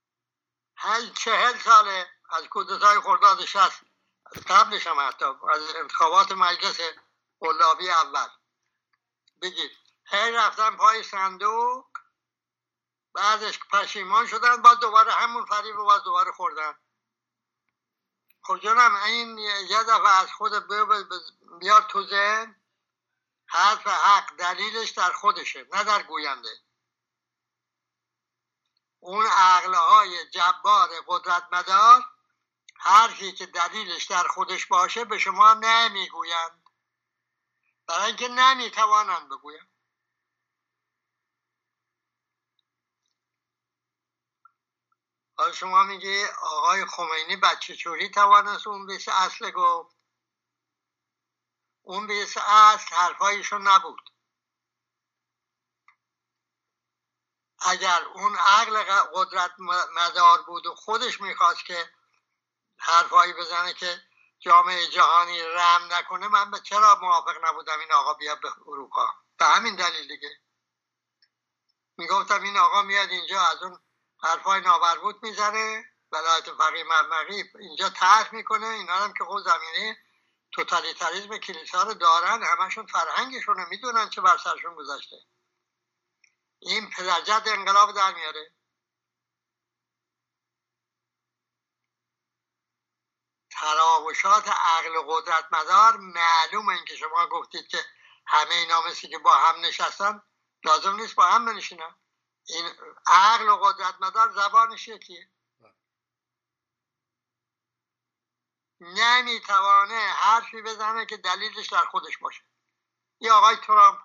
40 ساله از کودتای خرداد 60 قبلش هم حتی از انتخابات مجلس قلابی اول بگید هی رفتن پای صندوق، بعدش پشیمان شدن، بعد دوباره همون فریب رو باز دوباره خوردن. خب جانم این یه دفعه از خود بیار تو ذهن، حرف حق دلیلش در خودشه نه در گوینده. اون عقلهای جبار قدرتمدار حرفی که دلیلش در خودش باشه به شما نمیگویند، برای اینکه نمیتوانند بگویند. حالا شما میگی آقای خمینی بچه چوری توانست اون 20 اصل گفت. اون 20 اصل حرفایشون نبود. اگر اون عقل قدرت مدار بود و خودش میخواست که حرفایی بزنه که جامعه جهانی رحم نکنه، من به چرا موافق نبودم این آقا بیاد به اروپا؟ به همین دلیل دیگه میگفتم این آقا میاد اینجا از اون حرفای نامربوط میزنه، ولایت فقیه مغربی اینجا طرح میکنه. اینا هم که خود زمینه توتالیتاریسم کلیسا رو دارن، همشون فرهنگشون رو میدونن چه بر سرشون گذاشته. این پدرجد انقلاب در میاره. تراوشات عقل قدرت مدار معلومه. این که شما گفتید که همه اینا مثل که با هم نشستن، لازم نیست با هم بنشینن. این عقل و قدرت مدار زبانش یکیه، نمیتوانه حرفی بزنه که دلیلش در خودش باشه. یه آقای ترامپ،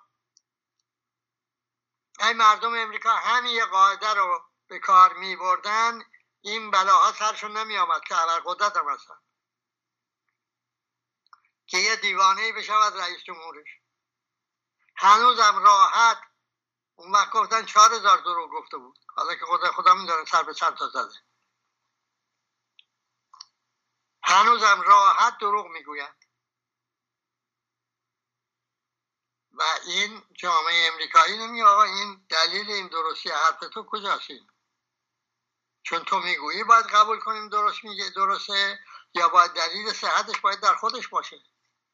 این مردم امریکا همین یه قاعده رو به کار می بردن، این بلاها سرشون نمی آمد که ابرقدرت هم هستن که یه دیوانه‌ای بشود رئیس جمهورش. هنوزم راحت اون وقت گفتن 4000 دروغ گفته بود، حالا که خدا میدونه سر به چند تا زده. هنوزم راحت دروغ میگویند و این جامعه امریکایی نمیگه آقا این دلیل این درستی حرف تو کجاست؟ چون تو میگویی باید قبول کنیم درست میگه درسته، یا باید دلیل صحتش باید در خودش باشه.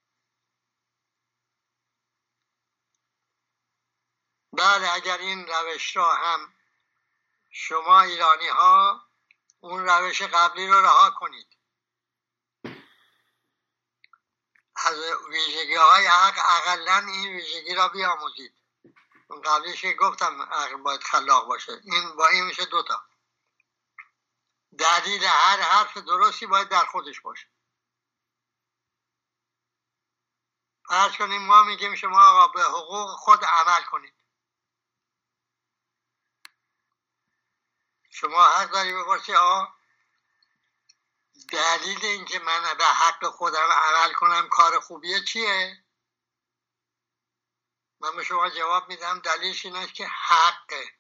بله اگر این روش را هم شما ایرانی ها اون روش قبلی رو رها کنید، از ویژگی های عقل اقلا این ویژگی را بیاموزید. اون قبلیش گفتم عقل باید خلاق باشه، این با این میشه دوتا. دلیل هر حرف درستی باید در خودش باشه. فرض کنیم ما میگیم شما آقا به حقوق خود عمل کنید، شما حق داری بپرسی آقا دلیل اینکه من به حق خودم عمل کنم کار خوبیه چیه؟ من به شما جواب میدم دلیلش این است که حقه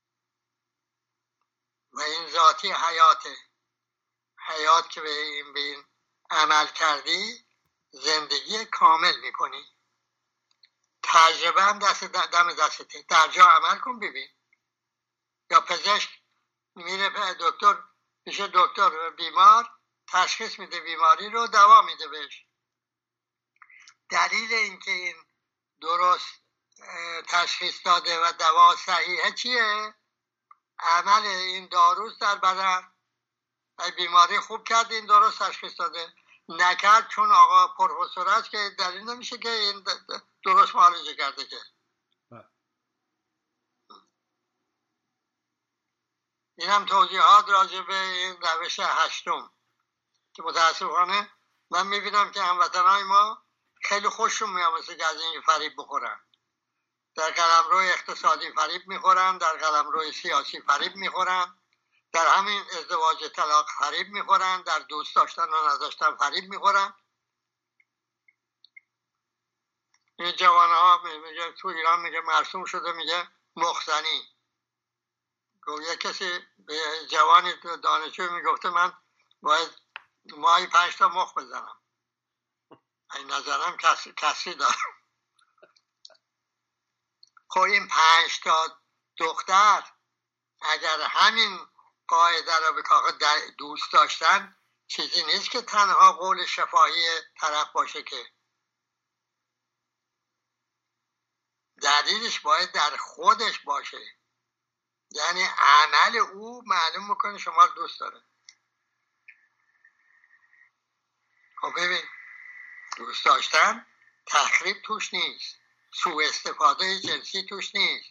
و این ذاتی حیاته. حیات که به این عمل کردی زندگی کامل میکنی. تجربه هم دم دستته، در جا عمل کن ببین. یا پزشک میره به دکتر، پیش دکتر بیمار تشخیص میده بیماری رو، دوا میده بهش. دلیل اینکه این درست تشخیص داده و دوا صحیحه چیه؟ عمل این داروست در بدن. بیماری خوب کرد این درست تشخیص داده، نکرد چون آقا پروفسور است که دلیل نمیشه که این درست معالجه کرده. که این هم توضیحات راجع به این روش هشتم که متاسفانه من میبینم که هموطنهای ما خیلی خوششون میاد مثل که از این فریب بخورن. در قلمرو اقتصادی فریب میخورن، در قلمرو سیاسی فریب میخورن، در همین ازدواج طلاق فریب میخورن، در دوست داشتن و نداشتن فریب میخورن. این جوان ها میگه تو ایران میگه مرسوم شده میگه مخزنی. یه کسی به جوانی دانشجو میگفته من باید ماهی 5 تا مخ بزنم. این نظرم کسی دارم. خب این 5 تا دختر اگر همین قاعده را به کار دوست داشتن چیزی نیست که تنها قول شفاهی طرف باشه، که دلیلش باید در خودش باشه. یعنی عمل او معلوم میکنه شما رو دوست داره. خب ببین دوست داشتن تخریب توش نیست، سوء استفاده جنسی توش نیست.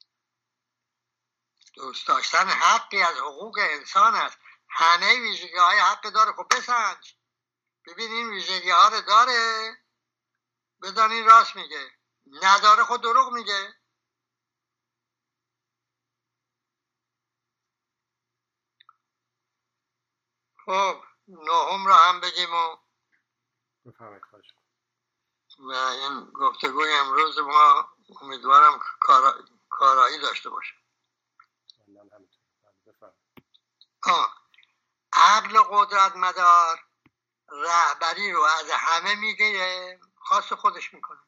دوست داشتن حقی از حقوق انسان است. همه ویژگی های حق داره. خب بسنج ببین این ویژگی ها رو داره، بدان این راست میگه، نداره خود دروغ میگه. خب نهم را هم بگیم و این گفتگوی امروز ما امیدوارم کارایی داشته باشه. عقل قدرت مدار رهبری رو از همه میگه، خاص خودش میکنه.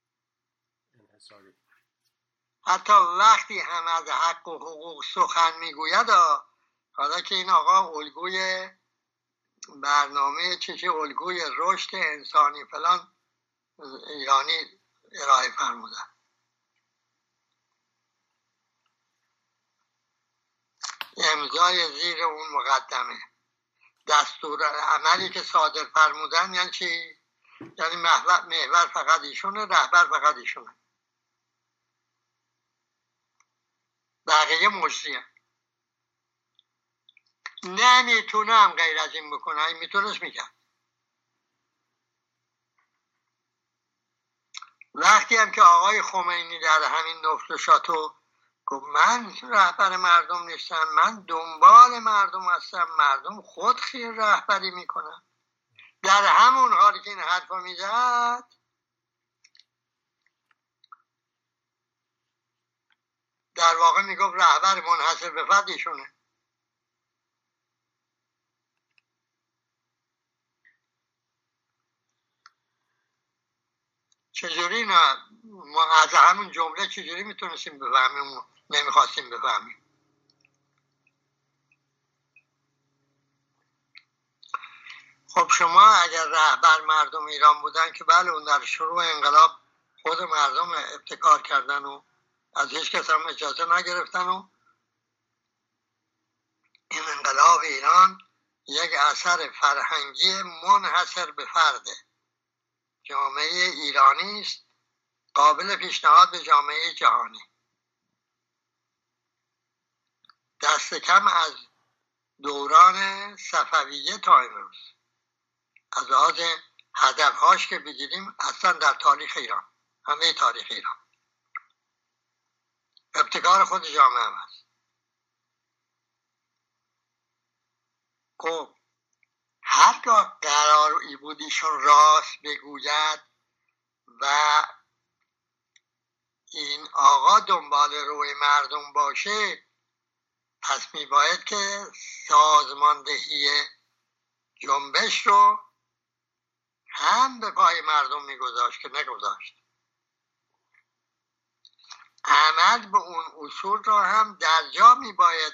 حتی وقتی هم از حق و حقوق سخن میگوید، حالا که این آقا الگوی برنامه چه الگوی رشد انسانی فلان ایرانی ارائه فرمودن، امضای زیر اون مقدمه دستور عملی که صادر فرمودن یعنی چی؟ یعنی محور فقط ایشونه، رهبر فقط ایشونه، بقیه مجریه. نمیتونم غیر از این بکنه. این میتونست میگم. وقتی هم که آقای خمینی در همین نفت و شاتو گفت من رهبر مردم نیستم، من دنبال مردم هستم، مردم خود خیر رهبری میکنن، در همون حالی که این حرفا میزد در واقع میگفت رهبر منحصر به فرد ایشونه. چجوری ما از همون جمله چجوری میتونستیم بفهمیم؟ نمیخواستیم بفهمیم. خب شما اگر رهبر مردم ایران بودن که بله اون در شروع انقلاب خود مردم ابتکار کردن و از هیچ کس هم اجازه نگرفتن و این انقلاب ایران یک اثر فرهنگی منحصر به فرده. جامعه ایرانی است قابل پیشنهاد به جامعه جهانی. دست کم از دوران صفویه تا امروز از لحاظ هدفهاش که بگیریم اصلا در تاریخ ایران، همه تاریخ ایران ابتکار خود جامعه هم هست. خب هرگاه قراری بود ایشون راست بگوید و این آقا دنبال روی مردم باشه، پس میباید که سازماندهی جنبش رو هم به پای مردم میگذاشت که نگذاشت. عمل به اون اصول را هم در جا میباید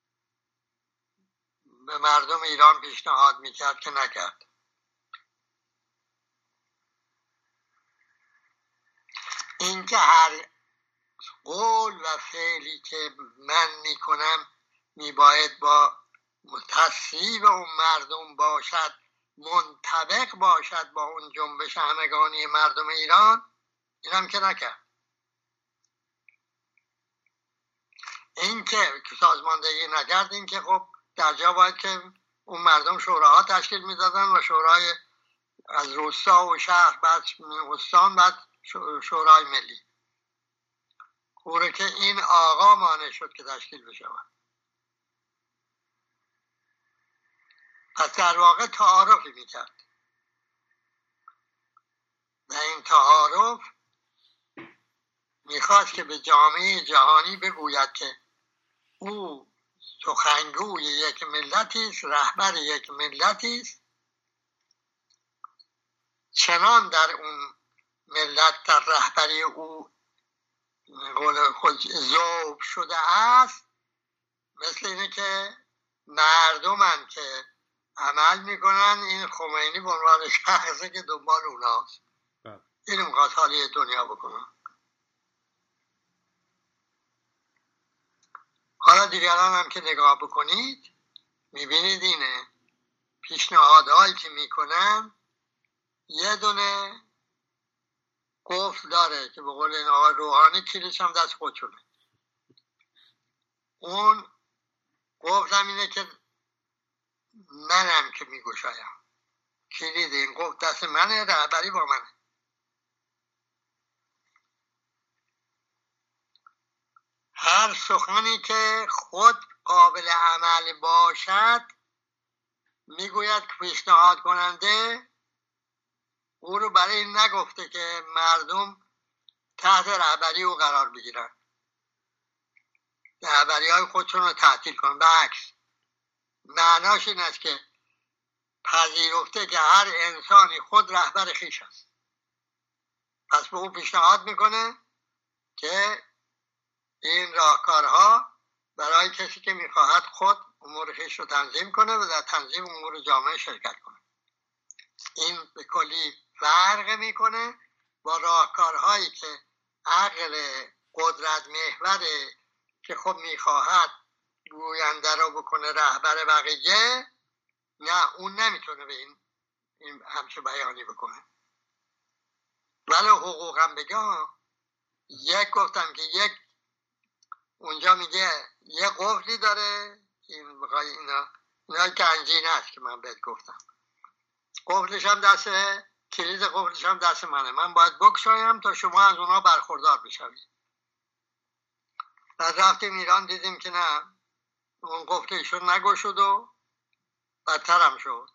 به مردم ایران پیشنهاد میکرد که نکرد. اینکه هر قول و فعلی که من میکنم میباید با تصویب اون مردم باشد، منطبق باشد با اون جنبش همگانی مردم ایران، اینم که نکرد. این که سازماندهی نکرد، این که خب در جا باید که اون مردم شوراها تشکیل میدادن و شورای از روستا و شهر، بعد استان، بعد شورای ملی. خوره که این آقا مانع شد که تشکیل بشود. پس در واقع تعارفی میکرد و این تعارف میخواست که به جامعه جهانی بگوید که او سخنگوی یک ملتی است، رهبر یک ملتی است، چنان در اون ملت در رهبری او قول خود ذوب شده است، مثل اینه که مردمن که عمل میکنن، این خمینی به عنوان شخصه که دنبال اوناست. این میخواد حالی دنیا بکنن. حالا دیگران هم که نگاه بکنید میبینید اینه پیشنهادهایی که میکنن یه دونه قفل داره که به قول این آقای روحانی کلیدش هم دست خودشونه. اون قفل هم اینه که منم که میگشایم، کلید این قفل دست منه، رهبری با منه. هر سخنی که خود قابل عمل باشد میگوید که پیشنهاد کننده او رو برای این نگفته که مردم تحت رهبری او قرار بگیرن، رهبری های خودشون رو تعطیل کنن. برعکس معناش این است که پذیرفته که هر انسانی خود رهبر خویش است. پس به او پیشنهاد میکنه که این راهکارها برای کسی که میخواهد خود امور خویش رو تنظیم کنه و در تنظیم امور جامعه شرکت کنه. این به کلی فرق میکنه با راهکارهایی که عقل قدرت محوره که خب میخواهد گوینده رو بکنه رهبر بقیه. نه، اون نمیتونه به این همچه بیانی بکنه. ولی حقوقم بگم، یک گفتم که یک اونجا میگه یه قفلی داره، این بخوای اینا گنجینه است که من بهت گفتم، قفلش هم دست، کلید قفلش هم دست منه، من باید بکشایم تا شما از اونا برخوردار بشوید. بعد رفتیم ایران دیدیم که نه، اون قفل ایشون نگشود و بدتر هم شد.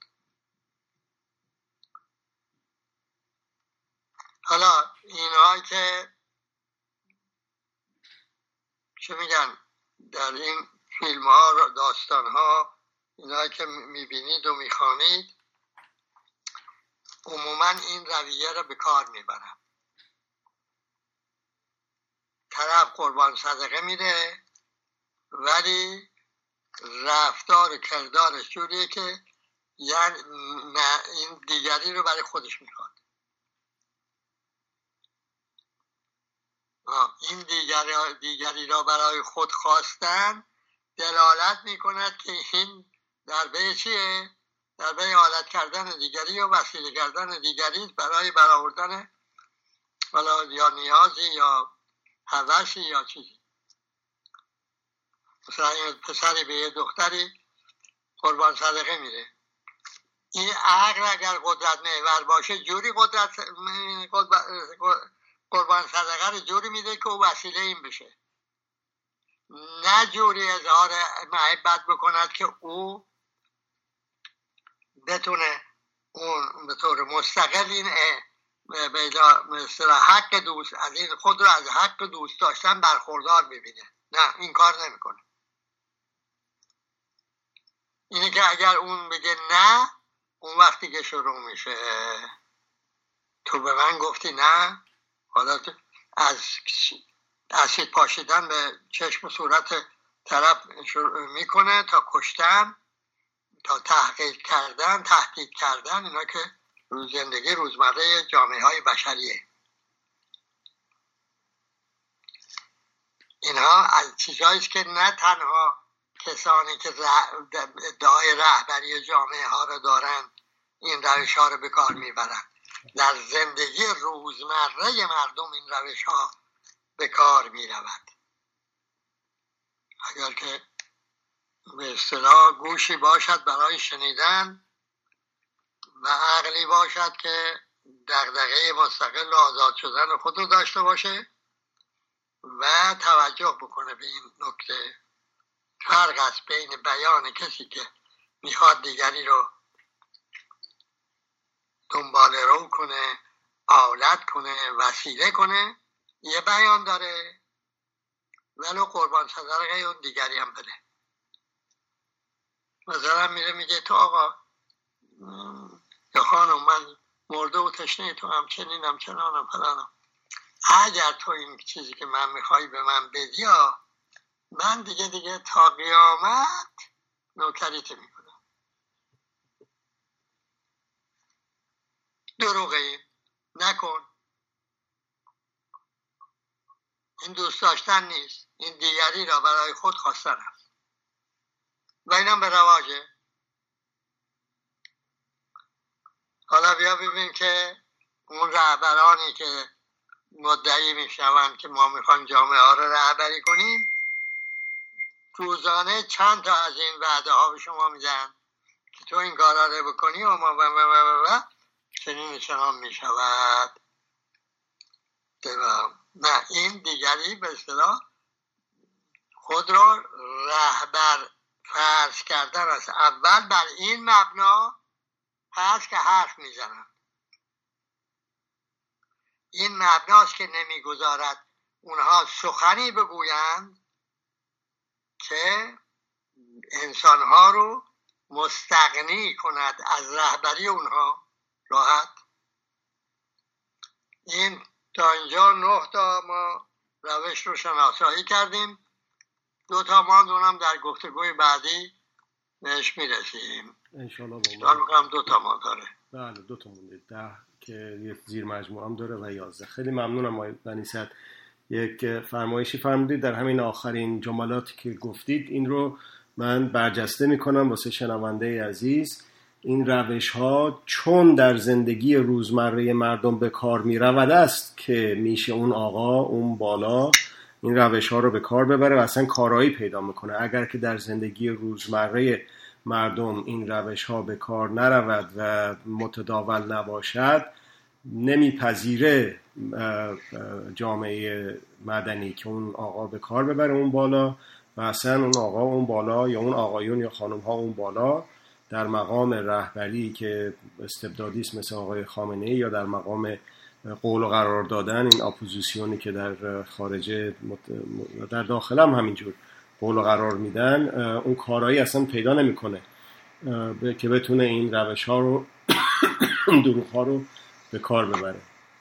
حالا اینهایی که چه میگن در این فیلم ها، داستان ها، اینهایی که میبینید و میخوانید، عموما این رویه را به کار میبرن. طرف قربان صدقه میره ولی رفتار کردارش جوریه که یعنی این دیگری رو برای خودش میخواد. این دیگری را برای خود خواستن دلالت میکند که این در به چیه؟ در بین آلت کردن دیگری و وسیله کردن دیگری برای برآوردن یا نیازی یا هوسی یا چیزی. مثلا پسری به یه دختری قربان صدقه میره، این عقل اگر قدرت محور باشه جوری قربان صدقه رو جوری میده که او وسیله این بشه، نه جوری اظهار محبت بکند که او بتونه اون به طور مستقل این مثلا حق دوست از این خود رو از حق دوست داشتن برخوردار ببینه. نه، این کار نمیکنه. اینه که اگر اون بگه نه، اون وقتی که شروع میشه تو به من گفتی نه، حالا از اسید پاشیدن به چشم و صورت طرف میکنه تا کشتن، تا تحقیق کردن اینا که زندگی روزمره جامعه های بشریه. اینها از چیزهایی است که نه تنها کسانی که ادعای رهبری جامعه ها رو دارن این روش ها رو به کار میبرن، در زندگی روزمره مردم این روش ها به کار میرود. اگر که به اصطلاح گوشی باشد برای شنیدن و عقلی باشد که دغدغه مستقل و آزاد شدن خود رو داشته باشه و توجه بکنه به این نکته، فرق است بین بیان کسی که میخواد دیگری رو دنبال رو کنه، آلت کنه، وسیله کنه، یه بیان داره ولو قربان صدقه اون دیگری هم بده. مثلا میره میگه تو آقا یا خانم من مرده و تشنه تو همچنینم چنانم فلانم، اگر تو این چیزی که من میخوای به من بدی من دیگه تا قیامت نوکریت میکنم. دروغه نکن، این دوست داشتن نیست، این دیگری را برای خود خواستن است و اینم به رواجه. حالا بیا ببین که اون رهبرانی که مدعی میشوند که ما میخوایم جامعه ها رو رهبری کنیم روزانه چند تا از این وعده ها به شما میدن که تو این کارا رو بکنی و ما چنین چنان میشود. نه، این دیگری به اصطلاح خود را رهبر فرض کردن است. اول بر این مبنا هست که حرف میزنن، این مبناست که نمیگذارد اونها سخنی بگویند که انسانها رو مستغنی کند از رهبری اونها راحت. این تا اینجا 9 تا ما روش رو شناسایی کردیم، 2 تا ماند، اونم در گفتگوی بعدی بهش میرسیم انشالله. میکنم 2 تا ماند داره. بله 2 تا مونده، 10 که یک زیر مجموعه هم داره و 11. خیلی ممنونم آقای بنی‌صدر. یک فرمایشی فرمودید در همین آخرین جملاتی که گفتید، این رو من برجسته میکنم واسه شنونده عزیز. این روش ها چون در زندگی روزمره مردم به کار می رود است که میشه اون آقا اون بالا این روش ها رو به کار ببره و اصلا کارایی پیدا میکنه. اگر که در زندگی روزمره مردم این روش ها به کار نرود و متداول نباشد، نمیپذیره جامعه مدنی که اون آقا به کار ببره اون بالا و اصلا اون آقا اون بالا یا اون آقایون یا خانم ها اون بالا در مقام رهبری که استبدادی است مثل آقای خامنه‌ای یا در مقام قول و قرار دادن این اپوزیسیونی که در خارج در داخل هم همینجور قول و قرار میدن، اون کارایی اصلا پیدا نمیکنه که بتونه این روش ها رو این دروغ ها رو به کار ببره.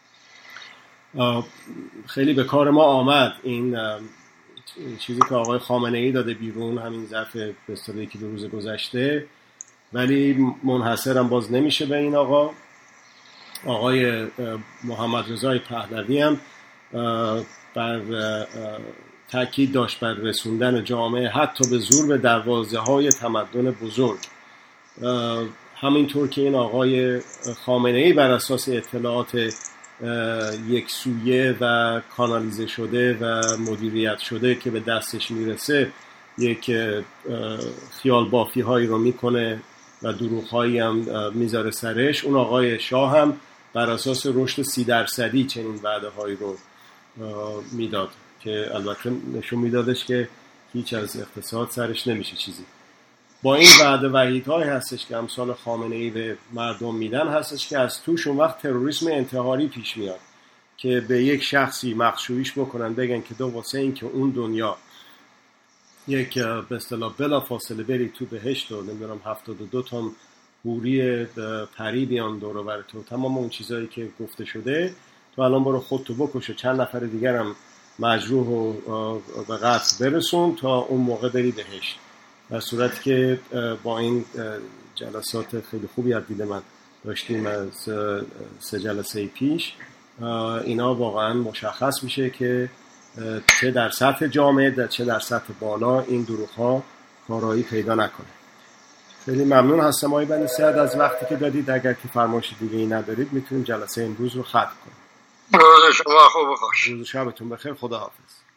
خیلی به کار ما آمد این چیزی که آقای خامنه‌ای داده بیرون همین ظرف به اصطلاح 1-2 روز گذشته، ولی منحصرم باز نمیشه به این آقای محمد رضا پهلوی هم بر تاکید داشت بر رسوندن جامعه حتی به زور به دروازه های تمدن بزرگ. همینطور که این آقای خامنه‌ای بر اساس اطلاعات یک سویه و کانالیزه شده و مدیریت شده که به دستش میرسه یک خیال بافی هایی رو میکنه و دروغ هایی هم میذاره سرش، اون آقای شاه هم بر اساس رشد 30% چنین وعده هایی رو میداد که البته نشون میدادش که هیچ از اقتصاد سرش نمیشه چیزی. با این وعده وحیدهایی هستش که امثال خامنه‌ای به مردم میدن هستش که از توش اون وقت تروریسم انتحاری پیش میاد که به یک شخصی مخشویش بکنن، بگن که دو واسه این که اون دنیا یک به اصطلاح بلا فاصله بری تو بهشت و نمیدونم 72 تا حوری پری بیان دور و بر تو، تمام اون چیزایی که گفته شده، تو الان برو خودتو بکش و چند نفر دیگر هم مجروح و به قتل برسون تا اون موقع بری بهشت. در صورتی که با این جلسات خیلی خوبی از دید من داشتیم از 3 جلسه پیش، اینا واقعا مشخص میشه که چه در سطح جامعه چه در سطح بالا این دروغ‌ها کارایی پیدا نکنه. خیلی ممنون هستم آقای بنی صیاد از وقتی که دادید. اگر که فرمایش دیگه ای ندارید میتونیم جلسه امروز رو ختم کنیم. روز شما خوب باشه. روز شبتون بخیر. خدا حافظ.